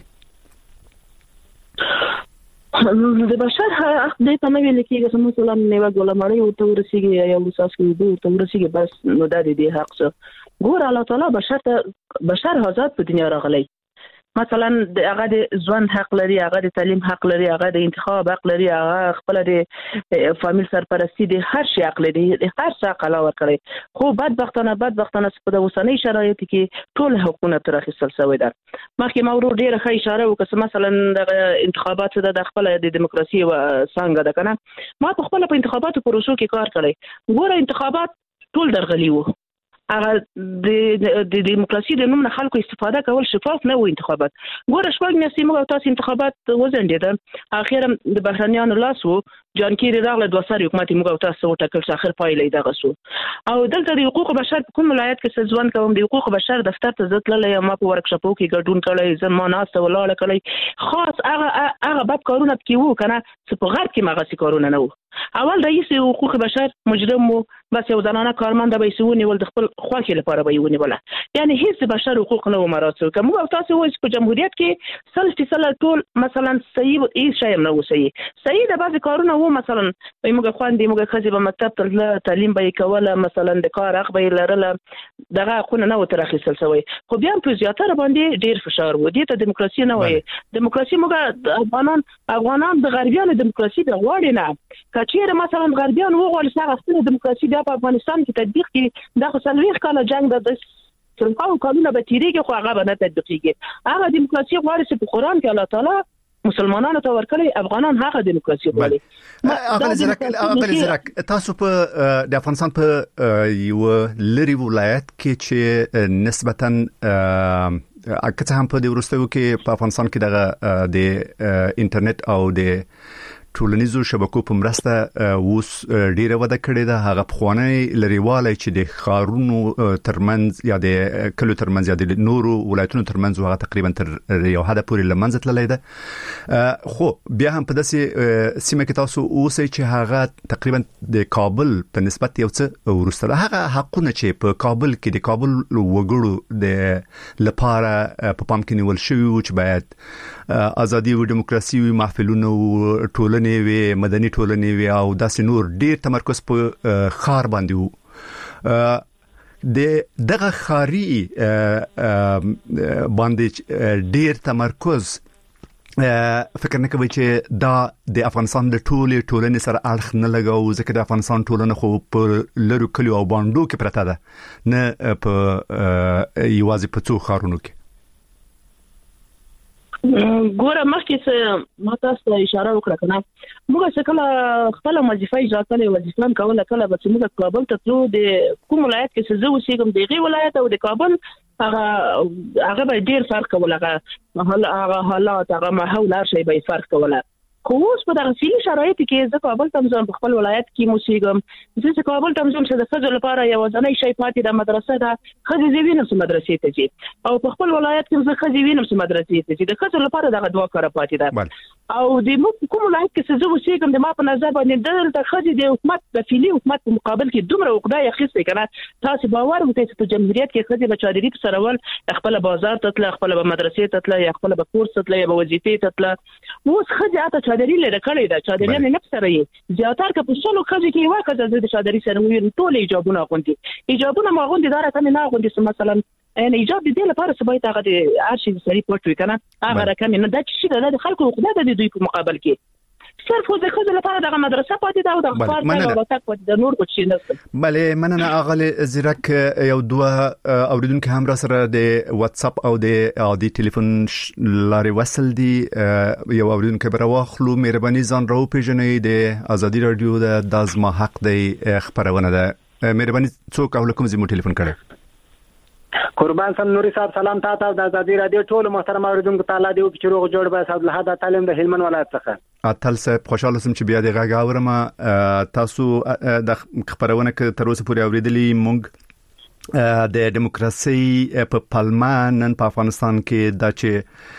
د بشر حق د تمویل کېږي چې مثلا نیو ګولمړی او تورسیږي یا وساسو د تورسیږي بس نو د دې حق څه ګور الله تعالی بشر آزاد په دنیا راغلی. مثلا هغه د ژوند حق لري، هغه د تعلیم حق لري، هغه د انتخاب حق لري، هغه خپل د فامیل سرپرستی د هر شي حق لري، هر څه حق الله ورکړي. خو بدبختانه په د اوسنۍ شرایطو کې ټول حقوقونه تر اخیستل شوی ده. مخکې ما ورو ډیره ښه اشاره وکړه مثلا د انتخابات د خپل د دیموکراسي و څنګه ده کنه. ما په خپل په انتخاباتو پروسو کې کار کړی. ګوره انتخابات ټول درغلي وو. هغه د دیموکراسي د نوم نه خلکو استفاده کول شفاف نه و انتخابات. ګوره شپږ میاشتې موږ تاسو انتخابات وزندیدل، اخیرا د بهرنیانو لاس وو، جان کیری راغله 2 سری حکومت موږ تاسو وټاکل چې اخر پایلې دغه سو. او دلته د حقوق بشر په کوم ولایت کې ځوان کوم د حقوق بشر دفتر ته ځتللې، ما په ورکشاپو کې ګډون کړی، زما ناسته ولاړه کړی، خاص هغه باب کارونه کې وو کنه چې په غرب کې مغه سي کارونه نه وو. اول رئیس حقوق بشر مجرم وو، بس یو ځانانه کارمند به یې ول د خپل خواخي لپاره به یې ونیول. یعنی هیڅ بشر حقوق نه مراتب کوم او تاسو وایي په جمهوریت کې سل ټول مثلا صحیح هیڅ شی نه و صحیح د بعض کارونه وو، مثلا موږ خواندې موږ خځې په مکتب ته تعلیم به کوله، مثلا د کار حق به لرله، دغه حقونه نه و تر اخیستل شوی. خو بیا په زیاتره باندې ډیر فشار و. دې ته دیموکراسي نه وایي. دیموکراسي موږ افغانان د غربیانو دیموکراسي د غواړي نه. کچېره مثلا غربیان وغواړي چې هغه دیموکراسي بیا په افغانستان کې تطبیق کړي، دا خو 40 کاله جنگ د څلور کالونه به تیریږي خو هغه به نه تطبیقیږي. هغه دیموکراسي غواړي چې په قرآن کې الله تعالی مسلمانانو ته ورکړي، افغانان هغه دیموکراسي غواړي. اغلی زرک تاسو په د افغانستان په یو لری ولایت کې چې نسبتاً که هم په د ورستیو کې په افغانستان کې دغه د انټرنیټ او د ټولنیزو شبکو په مرسته اوس ډیره وده کړې ده. هغه پخوانی لريواله چې د خارونو ترمنځ یا د کلو ترمنځ یا د نورو ولایتونو ترمنځ هغه تقریبا تر یو حد پورې لمنځه تللی ده. خو بیا هم په داسې سیمه کې تاسو اوسئ چې هغه تقریبا د کابل په نسبت یو څه ورسته ده. هغه حقونه چې په کابل کې د کابل وګړو د لپاره په پام کې نیول شوی و چې باید ازادي او دیموکراسي او محفلونه او ټولنې وي، مدني ټولنې وي او داسې نور ډیر تمرکز په خار باندې وو. د دغه خاري باندې ډیر تمرکز فکر نه کوي چې دا د افغانستان د ټولنې سره اړخ نه لګاو، ځکه د افغانستان ټولنه خو په لرو کلیو او باندو کې پرته ده، نه په یوازې په څو خارونو کې. ګوره مخکې څه ما تاسو ته اشاره وکړه کنه، موږ څه کله خپل وظیفه اجرا کولې، وظیفه کوله کله به موږ کابل ته تلو، د کوم ولایت کې څه زه اوسېږم دغه ولایت او د کابل هغه به ډیر فرق کوله، هغه حالات هغه ماحول هر شی به فرق کوله. خو اوس په دغه سیمه شرایط کې زه کابل ته ځم، په خپل ولایت کې موسیګم، زه کابل ته ځم چې د خځو لپاره یو ځانې شی پاتې د مدرسې ده، خځې زی وینم چې مدرسې ته ځي، او په خپل ولایت کې زه خځې وینم چې مدرسې ته ځي، د خځو لپاره دغه دوه کار پاتې ده. او د کوم ولایت کې زه اوسېږم د ما په نظر باندې د خځې د حکومت د فعلی حکومت په مقابل کې دومره وقدا یخصه کنه، تاسو باور وکړئ چې په جمهوریت کې خځې به چادرې په سرول خپل بازار ته تل، خپل به مدرسې ته تل، خپل به کورس ته تل، یا به وظیفې ته تل. اوس خځې اته چادرې لري کړې ده، چادرې نه نفسره یې زیاتره که په شلو خځې کې یو کزه د چادرې سره وي ټول ایجابونه غوندي، ایجابونه ما غوندي دار ته نه غوندي، مثلا ان ایجاب دې لپاره څه باید هغه د ارشي سری پټ وي کنه، هغه رقم نه د چې د خلکو خدای د دوی په مقابل کې صرف خو د خځو لپاره دغه مدرسه پاتې ده او د خپل او تک پاتې د نور کوم شي نشته. بله مننه اغلی زیرک. یو دوه اوریدونکو هم را سره د واتس اپ او د عادي ټلیفون لارې وصل دي. یو اوریدونکو به راوخلو، مهرباني ځان راو پیژنئ. د ازادي رادیو د دازما حق دی خبرونه ده. مهرباني څوک او کوم زمو ټلیفون کړه؟ قربان سم نوري صاحب سلام تاسو د ازادي رادیو ټول محترم اوریدونکو تعالی دی چې روغ جوړ به صاحب له حدا تعلیم د هلمند ولایت څخه. اتل صاحب خوشاله سم چې بیا د غاګ اورم. تاسو د خبرونه ک تر اوسه پورې اوریدلی مونږ د دیموکراسي په پلمه نن په افغانستان کې د چې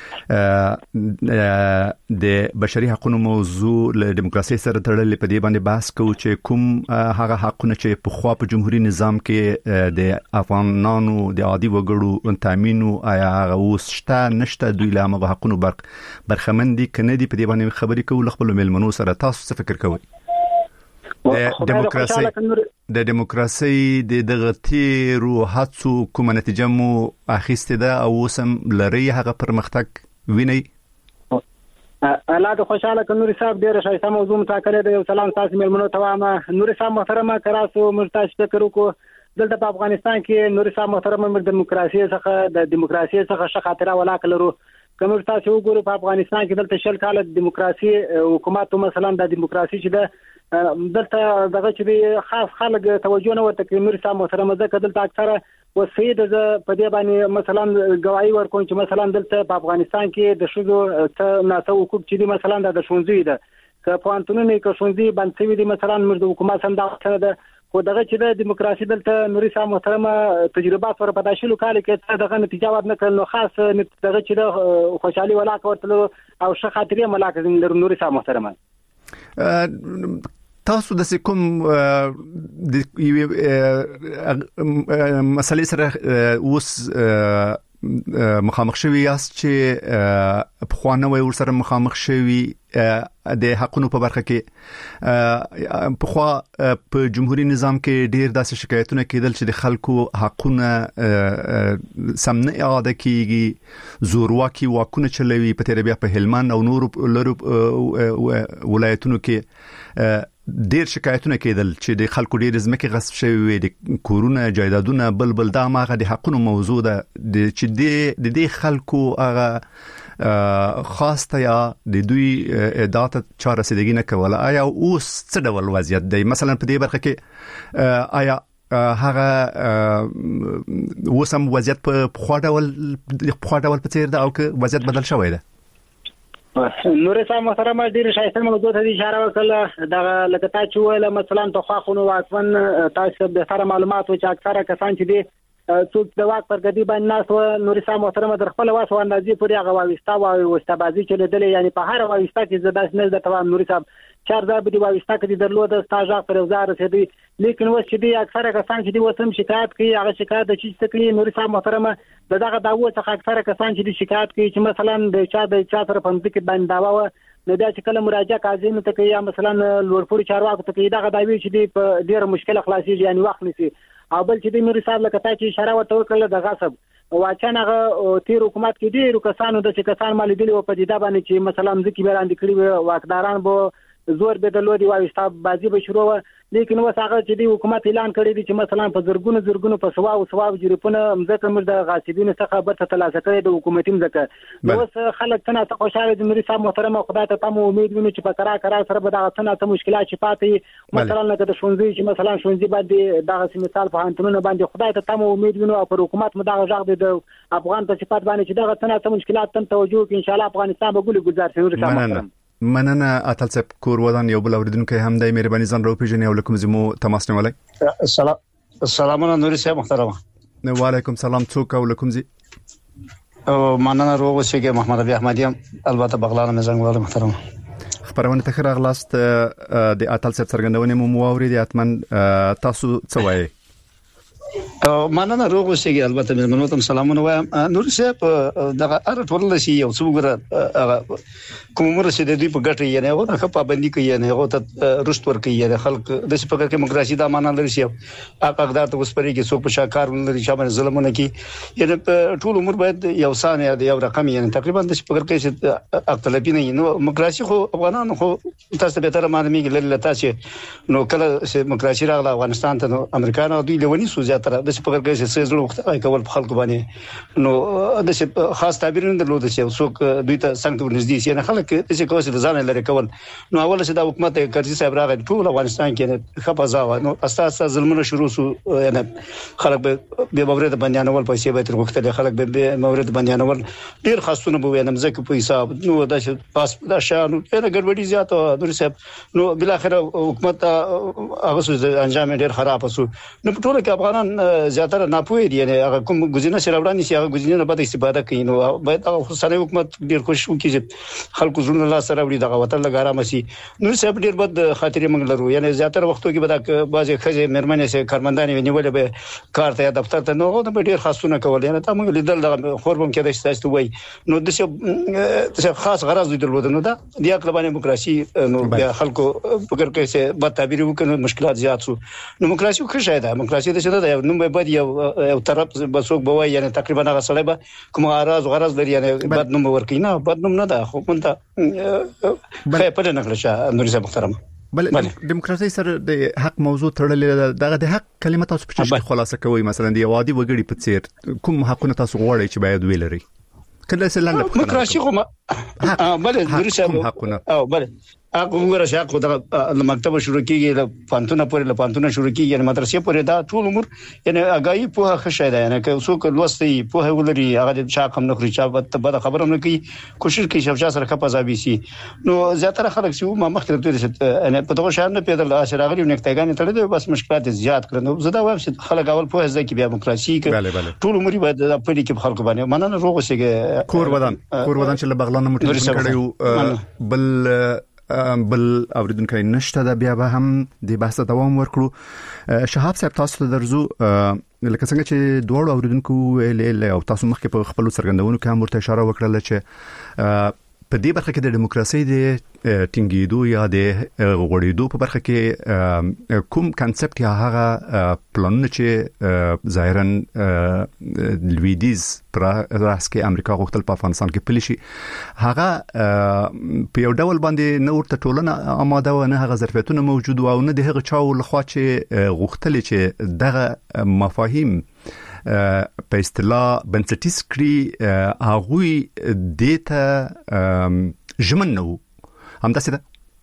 د بشري حقوقو موضوع له دیموکراسي سره تړلې په دې باندې بحث کوو چې کوم هغه حقونه چې په خوا په جمهوریت نظام کې د افغانانو د عادي وګړو تامینو آیا هغه اوس شته نشته، دوی له هغه حقوقو برخمن دي کنه دي، په دې باندې خبرې کوو له خپل ملمنو سره. تاسو څه فکر کوئ؟ د دیموکراسي د دغه تیرو هڅو کومه نتیجه مو اخیسته ده او اوسم لري هغه پرمختګ ویني؟ الله د خوشاله کنوري صاحب ډیره شایسته موضوع متاکله د سلام تاسو ملمنو ته ما نوري صاحب محترمه کراسو مرتاش فکر وکړو دلته په افغانستان کې نوري صاحب محترمه د دیموکراسي څخه ش خاطره ولا کلرو کوم تاسو وګورئ په افغانستان کې دلته شل کال دیموکراسي حکومت مثلا د دیموکراسي چې د دلته دغه چې خاص خلک توجه نه ورته کوي نور سم محترم ده کدل اکثره وسید په دې باندې مثلا گواہی ورکوي چې مثلا دلته په افغانستان کې د شذو ناسو حقوق چې مثلا د شونځي ده که په انټونی کې شونځي باندې وي مثلا مرده حکومت هم دا ده خو دغه چې د دیموکراسي دلته نوري سم محترمه تجربات ور پداشلو کال کې دغه نتیجه ور نه کړل نو خاص دغه چې د خوشحالي ولاک ورته او ښه خاطرې ملاک نوري سم محترمه تاسو د کوم د مسلې سره اوس مخامخ شوی یاست چې په خوانه وي ورسره مخامخ شوی د حقونو په برخه کې په خوا په جمهوریت نظام کې ډیر داسې شکایتونه کېدل چې د خلکو حقونه سم نه اعاده کیږي زورواکي واکونه چلوي په تیر بیا په هلمند او نور ولایتونو کې ډیر شکایتونه کېدل چې د خلکو ډیر ځمکې غصب شوی د کورونه جایدادونه بلبل دا ماغه د حقونو موضوع ده چې د دې خلکو هغه خاصه یا د دوی ادات چاره رسیدګي نه کوله آیا اوس څه ډول وضعیت دی مثلا په دې برخه کې آیا هغه وسم وضعیت په خواډول په څیر ده او که وضعیت بدل شوی ده نور سم محترمه ډیر شایسته موضوع ته اشاره وکړه دا لکه تاسو ویل مثلا توخاخونو واکمن تاسو به سره معلومات او چې اکثره کسان چې دي څوک د واک پر غدي باندې ناس و نور سم محترمه در خپل واسو اندازې پورې هغه واوستا او واستبازي چې لیدل یعنی په هر واوستا کې زداس نه د توام نور سم چار ځای به دی واوستا کې درلود استاجا پر وزار رسیدي لیکن وس چې دی اکثره کسان چې دی وسم شکایت کوي هغه شکایت د چی څخه نور سم محترمه دغه داوو څخه اکثره کسان چې دی شکایت کوي چې مثلا د چا سره پند کې باندې داوا نو دا چې کله مراجعه قاضي ته کوي یا مثلا لوړپوړي چارواکو ته کوي دغه داوی چې دی په ډیره مشکله خلاصي یعنی وخت نسی او بل چې د نور صاحب لکه تاسو اشاره ورته وکړه د غصب واچنه تیر حکومت کې ډیرو کسانو د چې کسان مال دي او په دې دا باندې چې مثلا ځکه بیران کړی واکداران به زور به د لودي واوستا بازی به شروع لیکن وساغه چې دی حکومت اعلان کړی دی چې مثلا په زرګونو په سوا جریپونه مزکه مر د غاصبین څخه به تلاسه کړی د حکومتي مزکه نو اوس خلک څنګه خوشاله دي نوري صاحب محترم خدای ته تم امید ویني چې په قرار سره به دا څنګه مشکلات چې پاتې مثلا لکه د شونځي چې مثلا شونځي باندې دا مثال په انټونو باندې خدای ته تم امید ویني او پر حکومت مداغه ځاغ د افغان په صفات باندې چې دا څنګه مشکلات تم توجه کې ان شاء الله افغانستان به ګل گزار شي نوري صاحب مننه اتل صاحب کور ودان یو بل اوریدونکو هم دای مهرباني ځان راو پیژنې او لکم زمو تماس نه ولای سلامونه نوري صاحب محترم وعلیکم سلام څوک او لکم زی مننه روغ اوسېږه محمد ابي احمدي البته بغلان مې زنګ والله محترم خبرونه تخره اغلاست د اتل صاحب څرګندونه مو واورید اتمن تاسو څه وایي مننه روغ اوسېږه البته مې منوتم سلامونه وایم نوري صاحب دغه ارټول شي یو څو ګره کوم رسید دی په ګټه یې نه هغه پابندي کوي نه هغه ته رښت ور کوي نه خلک د سپکر کې دیموکراسي دا معنا لري چې اقدار ته وسپري کې څوک په شاکار لري چې باندې ظلمونه کوي یعنی ټول عمر باید یو ثانیه د یو رقم یعنی تقریبا د سپکر کې چې اقتلابي نه نو دیموکراسي خو افغانانو خو تاسو به تر معلومي لري تاسو نو کله چې دیموکراسي راغله افغانستان ته نو امریکایانو دوی لونی سوزاتره د سپکر کې چې سېزلو وخت کول په خلکو باندې نو د خاص تعبیر نه درلود چې څوک دوی ته څنګه ورنږدې شي نه خلک چې کوڅه د ځان لري کول نو اول چې د حکومت کرزي صاحب راغی ټول افغانستان کې خپازاوه نو اساس ظلمونه شروع شو یعنی خلک به مورد بندیانول پیسې به تر وخت خلک به مورد بندیانول ډیر خاصونه به وینم ځکه په حساب نو دا چې پاس دا شانو نه ګډوډي زیاته نور صاحب نو بل اخر حکومت هغه انجام ډیر خراب شو نو ټول کې افغانان زیاتره ناپوهي دي یعنی هغه کوم ګزینه سره وړاندې شي هغه ګزینه به استفاده کوي نو باید هغه سره حکومت ډیر خوش وکړي چې خلکو زړه لا سره وړي دغه وطن لګاره مسی نو صاحب ډیر بد خاطرې موږ لرو یعنی زیاتره وختو کې به دا بعضی خځې مرمنې سره کارمندانې ونیول به کار ته دفتر ته نو غو ډیر خاصونه کول یعنی تا موږ لیدل دغه خوربم کې د استاسو وای نو د څه خاص غرض درلود نو دا د اقلبانه دیموکراسي نو بیا خلکو فکر کوي چې بد تعبیر وکړي مشکلات زیات شو دیموکراسي خو ښه ده دیموکراسي د څه ده نو به بد یو طرف بسوک بوای یعنی تقریبا هغه سړی به کوم غرض لري یعنی بد نوم ورکړي نه بد نوم نه ده خو مونته خې په نه کړشه نوري صاحب محترم بل دیموکراسي سره د حق موضوع تړلې دغه د حق کلمه تاسو په څه خلاصه کوي مثلا د یوادي وګړي په څیر کوم حقونه تاسو غواړئ چې باید ویلري کله سلنه دیموکراسي خو بل حقونه او بل هغه وګوره چې هغه د مکتب شروع کیږي د پانتونه پورې له پانتونه شروع کیږي یعنی مدرسې پورې دا ټول عمر یعنی اگایي په خشه ده یعنی که څوک لوستي په ولري هغه د چا کم نه خوري چا بد خبره نه کوي کوشش کوي چې سره خپازابي سي نو زیاتره خلک چې ما مخکې ته یعنی په دغه شان نه پیدل اشراغلي نکتهګان تړي بس مشکلات زیات کړنو زه دا وایم چې خلک اول په ځکه بیا دیموکراسي ټول عمر باید په دې کې خلکو باندې مننه روغ وسیږي کور ودان چې بغلان موټر کړیو بل اوریدونکو نشته دا بیا به هم د بحث دوام ورکړو شهاب صاحب تاسو ته درځو لکه څنګه چې دوه اوریدونکو ویل او تاسو مخکې په خپل سرګندونو کې هم ورته اشاره وکړه چې په دې برخه کې د دیموکراسي د ټینګېدو یا د غوړېدو په برخه کې کوم کانسپټ یا هغه پلان چې ظاهرا لویدیز پر راس کې امریکا غوښتل په افغانستان کې پلی شي هغه په یو ډول باندې نو ورته ټولنه آماده و نه هغه ظرفیتونه موجود او نه د هغه چاو لخوا چې غوښتل چې دغه مفاهیم په اصطلاح بنسټیز کړی هغه دیتا ژمن نو هم داسې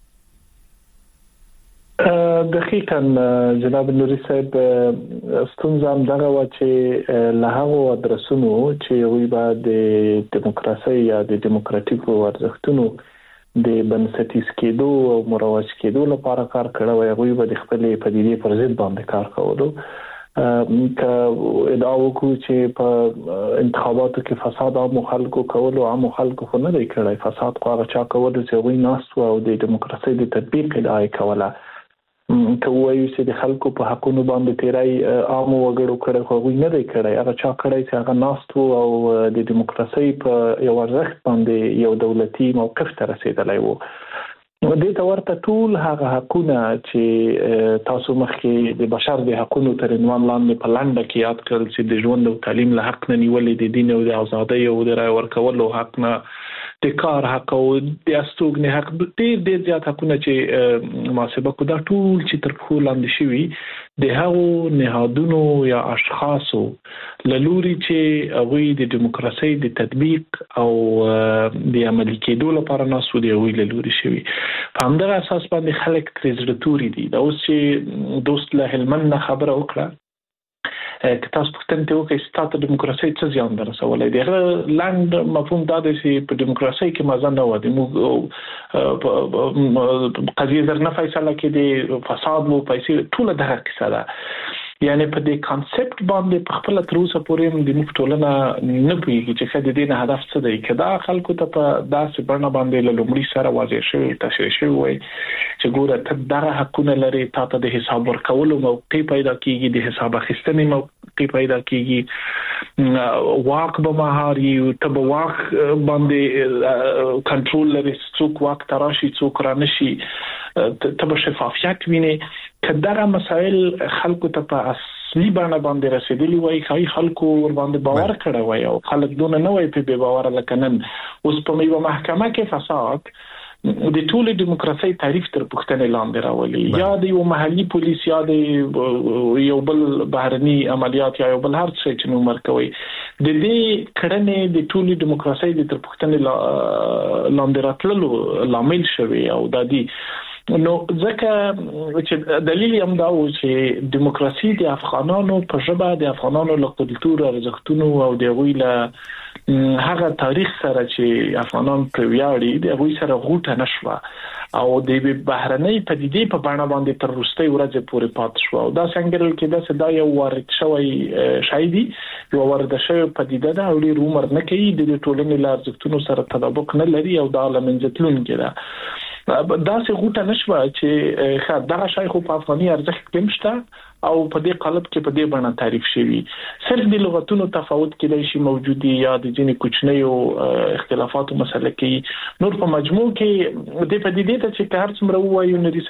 ده دقیقاً جناب نوري صاحب ستونزه دغه و چې له هغه ادرسونو چې وی به د دیموکراسي یا د دیموکراتیکو ارزښتونو د بنسټیز کېدو او مروج کېدو لپاره کار کړو وی به د خپل پدیدې پر ضد باندې کار کولو که ادعا وکړو چې په انتخاباتو کې فساد عام خلکو کولو عام خلکو خو نه دی کړی فساد خو هغه چا کولو چې وی ناس او د دیموکراسي د تطبیق ادعا کوله که وایو چې د خلکو په حقونو باندې تیرای عام وګړو کړی خو وی نه دی کړی هغه چا کړی چې هغه ناس او د دیموکراسي په یو ارزښت باندې یو دولتي موقف ته رسیدلی وو دې ته ورته ټول هغه حقونه چې تاسو مخکې د بشر د حقوقو تر عنوان لاندې په لنډه کې یاد کړل چې د ژوند او تعلیم له حق نه نیولې د دین او د ازادۍ او د رای ورکولو حق نه د کار حق او د استوګنې حق ډېر زیات حقونه چې محاسبه کو دا ټول چې تر خپل لاندې شوي د هغو نهادونو یا اشخاصو لوري چې هغه د دیموکراسي د تطبیق او د عملي کېدو لپاره ناسو دی ویل لوري شوي په همدغه اساس باندې خلک ترزرتوري دي دا اوس چې دوست له هلمند خبره وکړه که تاسو پوښتنه ته وکړئ ستاسو دیموکراسي څه زیان درسولای دی لاند مفهوم دا دی چې په دیموکراسي کې مزه نه و د قضیه در نه فیصله کې د فساد او پیسې ټول دغه قصه ده یعنی په دې کانسپټ باندې په خپل تر اوسه پورې د مفتولنه نه پوهیږي چې د دې نه هدف څه دی کدا خلکو ته په داسې برنه باندې له لومړي سره واضح شوی تشریح شوی وي چې ګوره ته دغه حقونه لري تاسو د حساب ورکولو موقع پیدا کیږي د حساب اخیستنې موقع پیدا کیږي واک به مهاري ته به واک باندې کنټرول لري څوک واک تراشي څوک رانشي ته به شفافیت ویني کداغه مسائل خلکو ته په اصلي باندې رسیدلی وای خای خلکو ور باندې باور کړی وای او خلک دونه نه وای په باور لکنن اوس په میوه محکمه کې فساد د ټول دیموکراسي تعریف تر پښتنه لاندې راولي یا د یو محلي پولیس یا د یو بل بهرني عملیات یا یو بل هر څه چې نو مرکوي د دې کړنې د ټول دیموکراسي د تر پښتنه لاندې راتللو لامل شوی او د دې نو ځکه چې دلیل هم دا و چې دیموکراسي د افغانانو په ژبه د افغانانو له کلتور ارزښتونو او د غوی له هغه تاریخ سره چې افغانان پر ویاړي د غوی سره غوټه نشوه او د بهرنۍ پدیدې په بڼه باندې تر وروستۍ ورځې پورې پات شو او دا څنګه کې دا یو وارد شوی شایدي یو وارد شوی پدیده ده او ډیر عمر نه کوي د ټولنې له ارزښتونو سره تطابق نه لري او دا لمنځتلون کېده دا څه غوټه نشوه چې خا دغه شای خو په افغاني ارزښت کې مشته او په دې قالب کې په دې باندې تعریف شوی صرف د لغتونو تفاوت کېدای شي موجودي یا د ځینې کوچنیو اختلافاتو مسله کې نور په مجموع کې د پدیدې ته چې هر څومره وایو نه دي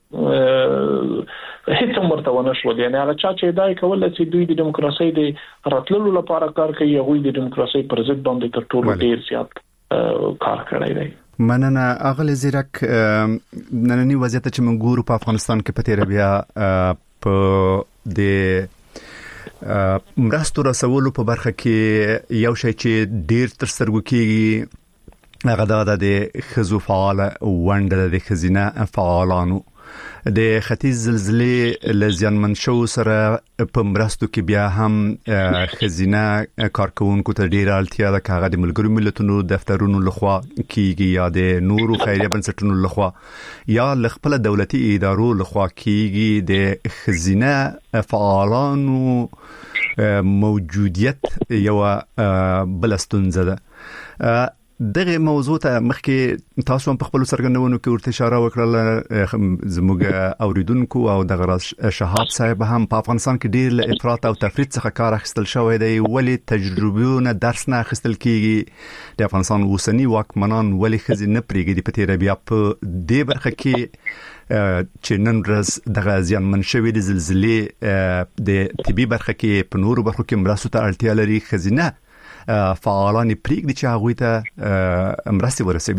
چې هیڅ مرته ونه شو یعنی هغه چې دا کول چې دوی د دیموکراسي د راتللو لپاره کار کوي هغه د دیموکراسي پر ضد باندې تر ټولو ډیر زیات کار کړی دی مننه اغل زیرک نننی وضعیت چې موږ ګورو په افغانستان کې په تیر بیا په د مرستو رسولو په برخه کې یو شی چې ډیر تر سترګو کېږي هغه د خزو فعال ونډه د خزینه فعالانو د ختیځ زلزلې لزیانمن شو سره په مرستو کې بیا هم خزینه کارکونکو ته ډیر اړتیا ده چې هغه د ملګرو ملتونو دفترونو لخوا کیږي یا د نورو خیریه بنسټونو لخوا یا خپل دولتي ادارو لخوا کیږي د خزینه فعالانو موجودیت یو بلستونزه ده دغه موضوع ته مخکې تاسو هم په خپل سرګندونو کې ورته اشاره وکړه زموږ اوریدونکو او دغه شهاب صاحب هم په افغانستان کې ډیر له افراط او تفريط څخه کار اخیستل شوی دی ولی تجربهونه درس نه اخیستل کیږي د افغانستان اوسنی واکمنان ولی خزي نه پریږدي په تیر بیا په دې برخه کې چې نن ورځ دغه ځانمن شوی د زلزلې د طبي برخه کې په نورو برخو کې مرستو ته اړتیا لري خزینه فعالان پریږدي چې هغه ته مرستي ورسوي.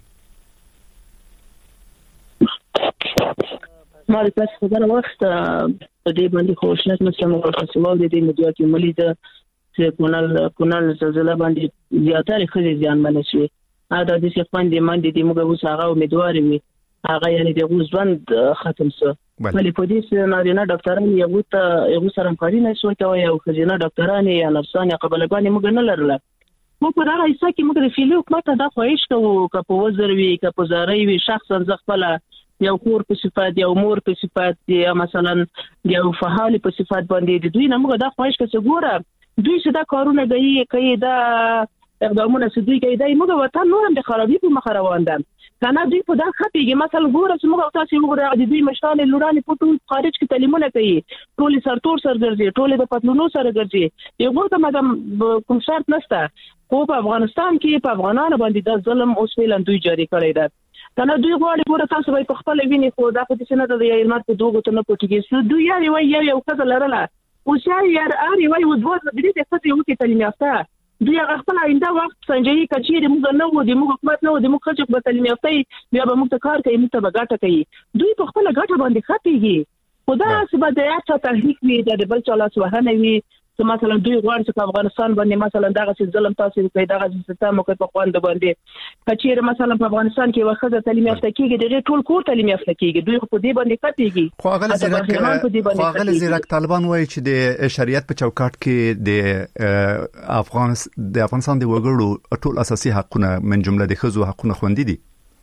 ما د تاسو په اړه وخت د دې باندې خوشناک مسلمان فestival د دې مدیات ملي د کونال زلزلہ باندې زیاتره خزي ځان منشي دا د څه باندې باندې د موږ اوس هغه امیدوار وي هغه یعنی د غوښبند ختم شو ولی په دې سره ډاکټران یو سره همکاري نه شوي کوي او خزینه ډاکټران یا نرسان یا قبلګان موږ نه لرل مو په دغه حصہ کې موږ د فیلو حکومت دا خواهش کوو چې په وزر وی چې په زاري وی شخصا ځخپل یو کور په صفات یو مور په صفات یا مثلا یو فعال په صفات باندې د دوی نه موږ دا خواهش کوو ګوره دوی چې دا کارونه کوي دا اقدامونه چې دوی کوي دا موږ وطن نور هم د خرابې په مخ روان دي کنه دوی په دا خپيږي مثلا ګوره چې موږ تاسو وګورئ د دوی مشران لورانې په ټول خارج کې تعلیمونه کوي ټول سرتور سرګرځي ټول د پتلونو سره ګرځي یو ګوره مدام کوم شرط نشته خو په افغانستان کې په افغانانو باندې د ظلم او سویلن دوی جاری کړی ده کنه دوی غواړي ګوره تاسو به په خپل ویني خو دا په څه نه د یارمات په دوه ته نه پټیږي دوی یو څه لرله او چې یار وای و دوه د دې څه یو کې تعلیم یافته دوی هغه خپل آینده وخت سنجي کچې د موږ نه و د موږ حکومت نه و د موږ خلک په تعلیم یافته بیا به موږ کار کوي موږ به ګټه کوي دوی په خپل ګټه باندې خپيږي خدا سبا د یاد تحریک وی د بل چا لاس وهنه وی چې مثلا دوی غواړي چې افغانستان باندې مثلا دغه ظلم تاسو کوي دغه سیستم کوي په خوند باندې کچېر مثلا په افغانستان کې وخت تعلیم یافته کیږي د ټول کور تعلیم یافته کیږي دوی په دې باندې خپيږي خو هغه زیرک طالبان وایي چې د شریعت په چوکاټ کې د افغانستان د وګړو ټول اساسي حقونه من جمله د خزو حقونه خوندي دي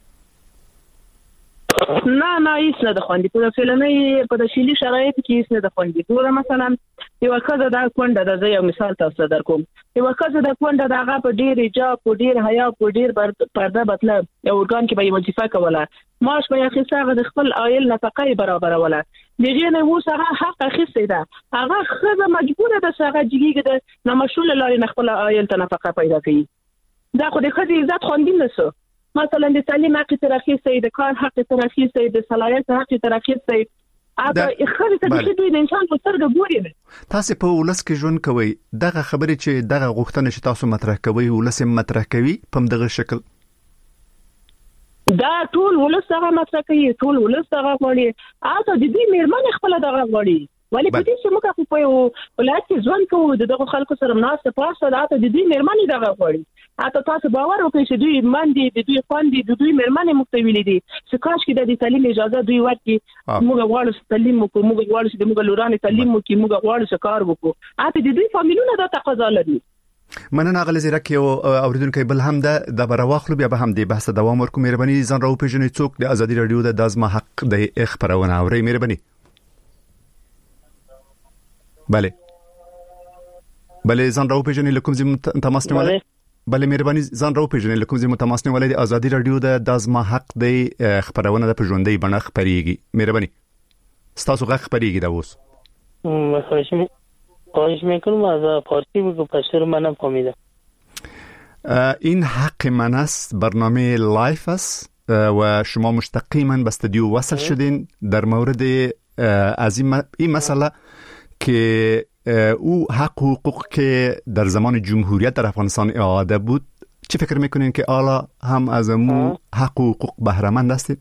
نه هیڅ نه د خوندي په فلمي په دشيلي شرایط کې هیڅ نه د خوندي ګوره مثلا یو کله دا کونډه د یو مثال تاسو درکوم یو کله دا کونډه دغه په ډیر حجاب په ډیر حیا په ډیر پرده مطلب یو ورګان کې به وظیفه کوله ماش به اخیسته د خپل عائل نفقه برابر ولا دغه نه وو سره حق اخیسته ده هغه خزه مجبوره ده سره جګیږي د نمشول لاري خپل عائل ته نفقه پیدا کوي دا خو د خدي عزت خوندین نسو مثلا د تعلیم حق ترخیص د کار حق ترخیص د صلاحیت حق ترخیص اته خري ته دوی د انسان په سترګه ګوري تاسو په ولس کې ژوند کوي دغه خبرې چې دغه غوښتنه چې تاسو مطرح کوي ولس مطرح کوي په دغه شکل دا ټول ولس هغه مطرح کوي ټول ولس هغه غواړي اته د دې میرمن خپل دغه غواړي ولی په دې چې موږ په ولایت کې ژوند کوو دغه خلکو سره مناسب پاسه اته د دې میرمن دغه غواړي اته تاسو باور وکړئ چې دوی باندې د دوی خوندې د دوی میرمنې مختویلې دي چې کاش کې د تعلیم اجازه دوی ورکړي موږ غواړو تعلیم وکړو موږ غواړو چې موږ لورانې تعلیم وکړو موږ غواړو چې کار وکړو اته د دوی فامیلونه د تقاضا لري مننه غل زیرک یو اوریدونکو بل هم د برواخلو بیا به هم د بحث دوام ورکو مهرباني ځان راو پیژنې څوک د ازادي رادیو د دازما حق د خبرونه اوري مهرباني بله ځان راو پیژنې لکم زم تماس نیولای بله مهرباني ځان راو پیژنې لکم زم تماس نیولای د ازادي رادیو د دازما حق د خبرونه د پژوندۍ بڼه خبريږي مهرباني ستاسو غږ خبريږي دا اوس خواهش میکنم از فارسی بگو پشتر منم فهمیدم. این حق من است، برنامه لایف است و شما مستقیما به استودیو وصل شدین در مورد از این مسئله که او حق و حقوق که در زمان جمهوریت در افغانستان اعاده بود، چی فکر میکنین که حالا هم از مو حق و حقوق بهره مند هستید؟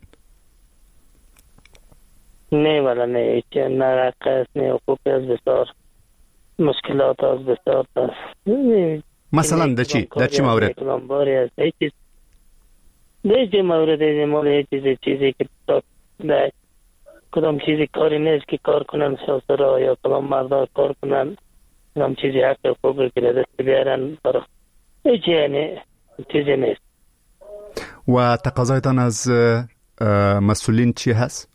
نه والا نه، نه حق است نه حقوق است بسیار. مشکلات از بسیار است. مثلا در چی مورد؟ در چی مورد مال چیزی که در کدام چیزی کاری نیست که کار کنن سیاست‌ها یا کدام مردم کار کنن کدام چیزی حق خوبه که دست بیارن برای هیچ یعنی چیزی نیست. و تقاضایتان از مسئولین چی هست؟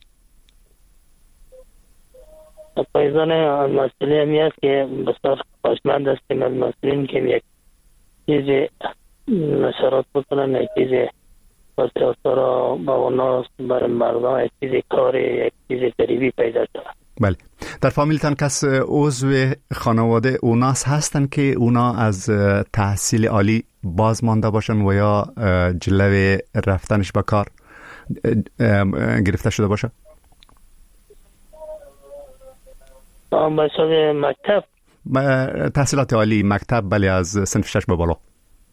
پایزان مسئولین همی هست که بسیار خوشمند هستیم از مسئولین که یک چیزی نشرات بکنن، یک چیزی سیاست را با اونا برای مردم یک چیزی کاری، یک چیزی قریبی پیدا شد. بله. در فامیلتان کس عضو خانواده اوناس هستن که اونا از تحصیل عالی باز مانده باشن و یا جلوه رفتنش به کار گرفته شده باشه؟ مثلا مکتب تحصیلات عالی مکتب، بله، از صنف 6 به بالا.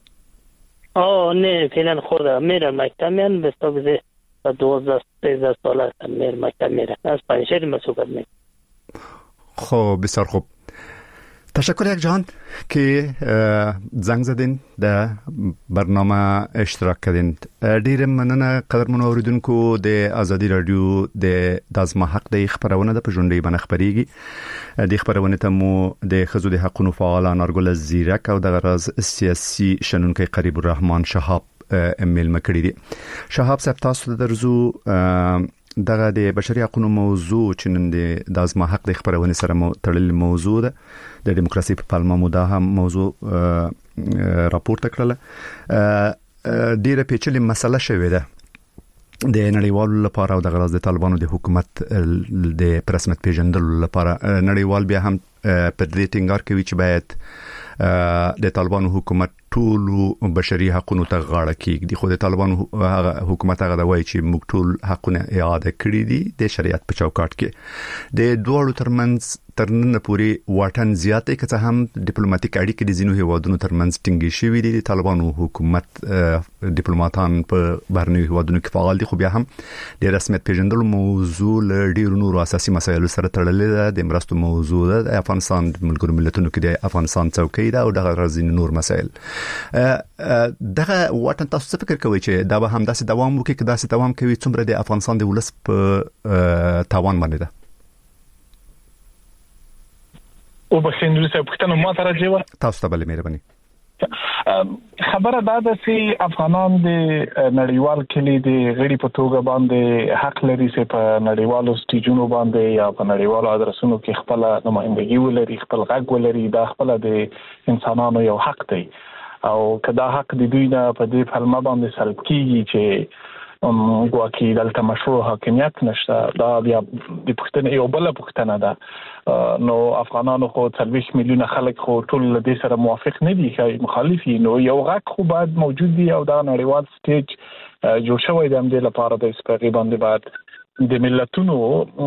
نه فعلا خورده میرن مکتب میرن بسته 12-13 سال هستن میرن مکتب میرن از پنجشیر مسئولیت میرن. خب بسیار خوب، تشکر یک جهان که زنگ زدین در برنامه اشتراک کردین. ډیر مننه قدرمنو اوریدونکو د ازادي رادیو د دازما حق د خبرونه د پژوندې باندې خبريږي. د خبرونه ته مو د خزو د حقونو فعال نارګل زیرک او د غرض سیاسي شنونکو قریب الرحمن شهاب ایمیل مکړی دي. شهاب صاحب تاسو درزو دغه د بشري حقوقو موضوع چې نن د دازما حق د خبرونه سره تړلې موضوع ده. د دیموکراسي په پالما موده هم موضوع راپورته کړله. ډیره پیچلې مسله شوې ده د نړیوالو لپاره او د غرض د طالبانو د حکومت د رسمیت پیژندلو لپاره. نړیوال بیا هم په دې ټینګار کوي چې باید د طالبانو حکومت ټول بشري حقوقو ته غاړه کېږدي. خو د طالبانو حکومت هغه وایي چې موږ ټول حقونه اعاده کړی دي د شریعت په چوکاټ کې. د دوه ترمنځ ترنن پوری واټن زیاتې که څه هم ډیپلوماټیک اړیکې د ځینو هیوادونو ترمنځ ټینګې شوې دي. د طالبانو حکومت ډیپلوماټان په بهرنیو هیوادونو کې فعال دي، خو بیا هم د رسمیت پیژندلو موضوع له ډیرو نورو اساسي مسایلو سره تړلې ده. د مرستو موضوع ده، د افغانستان د ملګرو ملتونو کې د افغانستان څوکۍ ده او دغه رازین نور مسایل. دغه واټن تاسو څه فکر کوئ چې دا به هم داسې دوام وکړي؟ که داسې دوام کوي څومره د افغانستان د ولس په تاوان باندې ده؟ او بخښنه سره پښتنو ما ته راځي و تاسو ته بل مهرباني. خبره دا ده چې افغانان د نړیوال کلی د غړي په توګه باندې حق لري چې په نړیوالو سټیجونو باندې یا په نړیوالو ادرسونو کې خپل نمائندګي ولري، خپل غږ ولري. دا خپل د انسانانو یو حق دی او که دا حق د دوی نه په دې پلمه باندې سلب کیږي چې ګواکې دلته مشروع حاکمیت نشته، دا بیا د پښتنې یو بل پښتنه ده. نو افغانانو خو 40 میلیونه خلک خو ټول دې سره موافق نه دي، چې مخالفي. نو یو غږ خو باید موجود وي او دا نړیوال سټیج جوړ شوی دی د لپاره د سپېغي باندې باید د ملتونو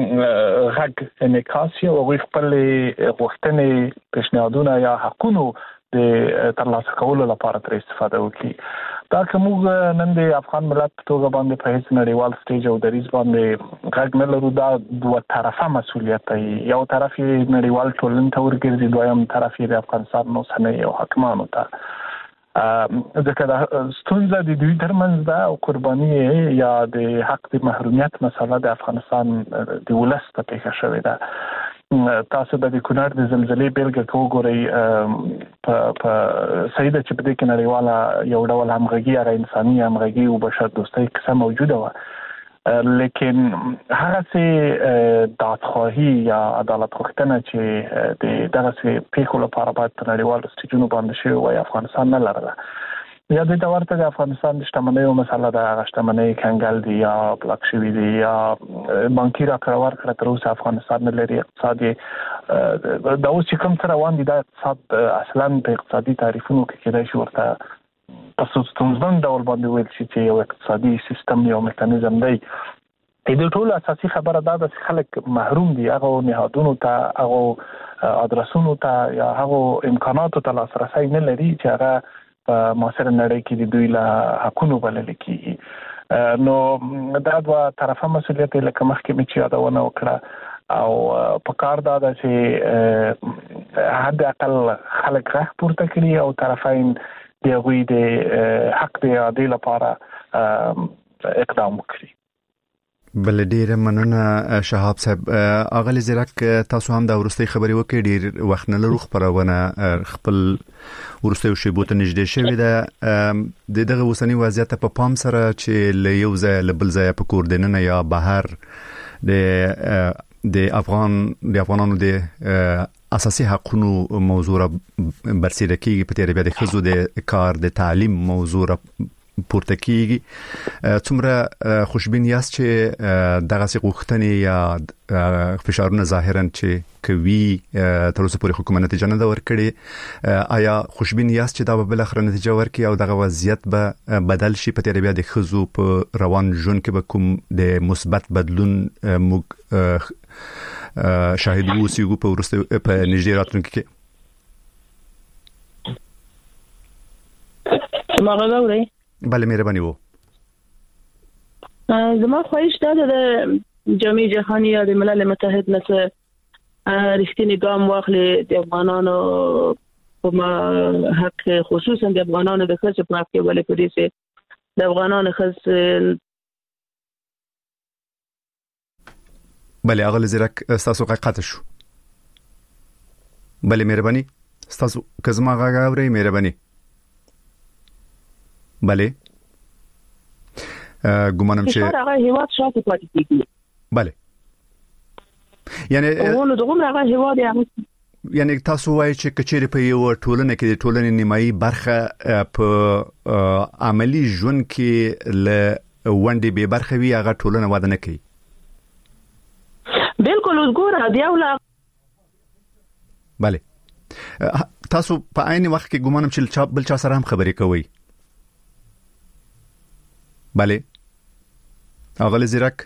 غږ انعکاس او خپل غوښتنې پیشنهادونه یا حقوقو د ترلاسه کولو لپاره تر استفاده وکړي. دا کومه نن د افغان ملت په توګه باندې په هیڅ نړیوال سټیج او دریز باندې غږ نه لرو. دا دوه طرفه مسؤلیت دی. یو طرف یې نړیوال ټولنې ته ورګرځي، دویم طرف یې د افغانستان اوسنۍ او حاکمانو ته. ځکه دا ستونزه د دوی ترمنځ ده او قرباني یا د حق د محرومیت مسله د افغانستان د ولس په پیښه شوې ده. تاسو د کونړ د زلزلې بیلګه وګورئ. په سیده چې په دې کې نړیواله یو ډول همغږي، هغه انساني همغږي او بشر دوستۍ قصه موجوده و، لیکن هغه څه دادخواهی یا عدالت غوښتنه چې د دغه څه پیښو لپاره باید په نړیوالو سټیجونو باندې شوی وای افغانستان نه لرله. یا د ورته د افغانستان د شتمنیو مسله ده، هغه شتمنۍ کنګل دي یا بلاک شوي دي یا بانکي راکړه ورکړه تر اوسه افغانستان نه لري. اقتصادي دا اوس چې کوم څه روان دي دا اقتصاد اصلا په اقتصادي تعریفونو کې کېدای شي ورته په ستونزمن ډول باندې ویل شي چې یو اقتصادي سیستم یو میکانیزم دی. د ټول اساسي خبره دا ده چې خلک محروم دي هغه نهادونو ته، هغه ادرسونو ته یا هغه امکاناتو ته لاسرسي نه لري چې هغه په معاصر نړۍ کې د دوی له حقونو بلل کېږي. نو دا دوه طرفه مسؤلیت لکه مخکې چې یادونه وکړه او په کار دا چې حد اقل خلک غږ پورته کړي او طرفین د غوي د حق د عادل لپاره اقدام وکړي. بل ډیر مننه شهاب صاحب. اغلی زیرک تاسو هم د ورستي خبري وکړي، ډیر وخت نه لرو خبرونه خپل ورستي شیبو ته نږدې شوی ده. دغه وسنی وضعیت په پام سره چې له یو ځای له بل ځای په کوردیننه یا بهر د افغانانو د اساسي حقوقو موضوع برسېره کیږي، په تیر بیا د خزو د کار د تعلیم موضوع پورته کیږي. څومره خوشبین یاست چې دغه غوښتنې یا فشارونه ظاهرا چې کوي تر اوسه پورې حکومت نتیجه نه ورکړي، آیا خوشبین یاست چې دا به بل اخر نتیجه ورکړي او دغه وضعیت به بدل شي؟ په تیر بیا د خزو په روان ژوند کې به کوم د مثبت بدلون موږ شاهد ووسیږو په ورسته په نږدې راتلونکي کې؟ ماغاوري بله مهرباني وو. زما خواهش دا د جامعه جهانی یا د ملل متحد نه رښتینی ګام واخلي د افغانانو په حق، خصوصا د افغانانو د خص په حق کې، ولې په دې چې د افغانانو خص بله اغل زیرک ستاسو قطع شو. بله مهرباني ستاسو کزما غاوري مهرباني. بله ګومانم چې هغه هیواد شاته پاتې کیږي. بله یعنی ونه دغه هغه هیواد یعنی تاسو وایي چې کچېره په یو ټولنه کې د ټولنې نیمایي برخه په عملی ژوند کې له وندې به برخه وي، هغه ټولنه واده نه کوي. بالکل وګوره دی ولا. بله تاسو په عین وخت کې ګومانم چې بل چا سره هم خبرې کوي. بله اغل زیرک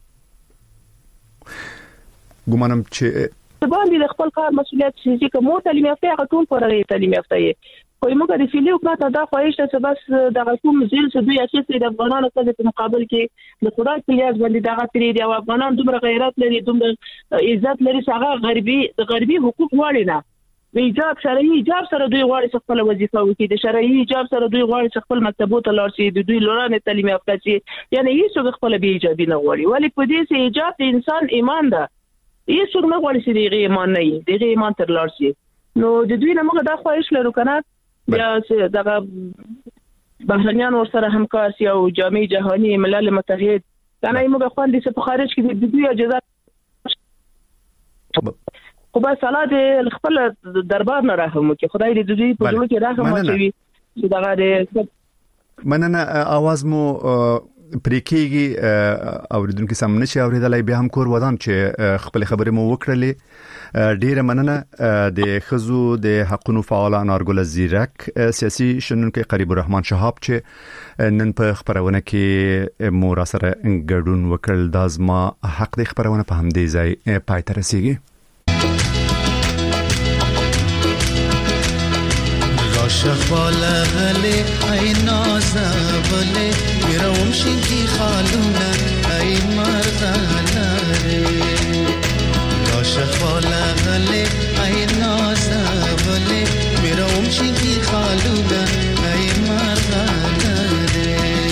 ګومانم چې باندې د خپل کار مسولیت چې کومه تعلیم یافته هغه ټول پرې تعلیم یافته یې خو موږ د فیلې حکومت دا خواهش ته بس د کوم ځل څه دوی اساس د افغانانو په مقابل کې د خدای په لیاز باندې دا غتري دی او افغانان دومره غیرت لري، دومره عزت لري، هغه غربي حقوق واړي نه. ایجاب شرعي ایجاب سره دوی غواړي خپل وظیفه وکړي، د شرعي ایجاب سره دوی غواړي خپل مکتبو ته لاړ شي، د دوی لورانه تعلیم یافته شي، یعنی هیڅ خپل به ایجابي نه غواړي. ولی په دې سه ایجاب د انسان ایمان ده، هیڅ نه غواړي چې دغه ایمان نه وي، دغه ایمان تر لاړ شي. نو د دوی نه موږ دا خواهش لرو کنه بیا چې دغه بهرنیان ورسره همکار شي او جامعه جهانی ملل متحد کنه موږ خواندې چې په خارج کې د دوی اجازه خو به صلاح د خپل دربار نه راهم چې خدای دې دوی په ټولو کې راهم واچوي چې دغه مننه. आवाज مو پریکيږي اوریدونکو سم نشي اوریدلای، بیا هم کور ودان چې خپل خبرې مو وکړلې. ډیره مننه. د خزو د حقوقو فعال انارګل زیرک، سیاسي شنونکو قریب الرحمن شهاب چې نن په خبرونه کې مو را سره ګډون وکړل. د ازما حق د خبرونه په همدې ځای پای ته رسیږي. شخاله غلي اي نازبله يروم شنكي خالونا اي مرغلاري لا شخاله غلي اي نازبله يروم شنكي خالونا اي مرغلاري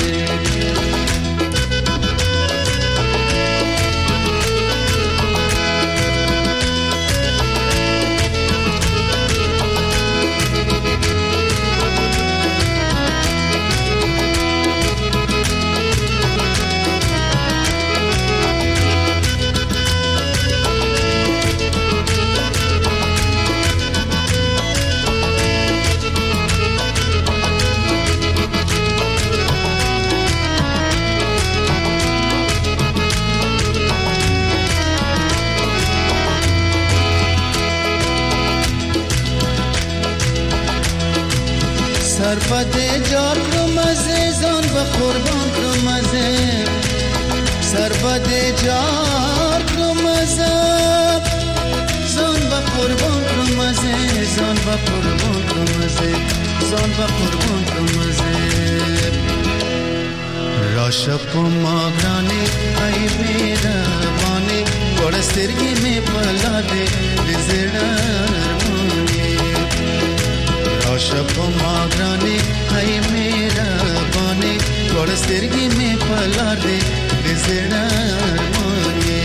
سربده جار کرمزه زان با قربان کرمزه سربده جار کرمزه زان با قربان کرمزه زان با قربان کرمزه زان با قربان کرمزه راشا پا ماغرانه ای میرا بانه گوڑسترگی میں می پلاده بزرمانی راشب ماغرانی ای میرا بانی گورسترگی می پلاده بزرمانی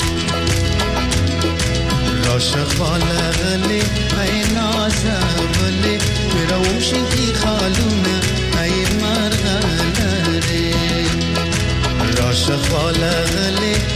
راشب بالغلی ای نازولی میراوشی کی خالونه ای مرغلری راشب بالغلی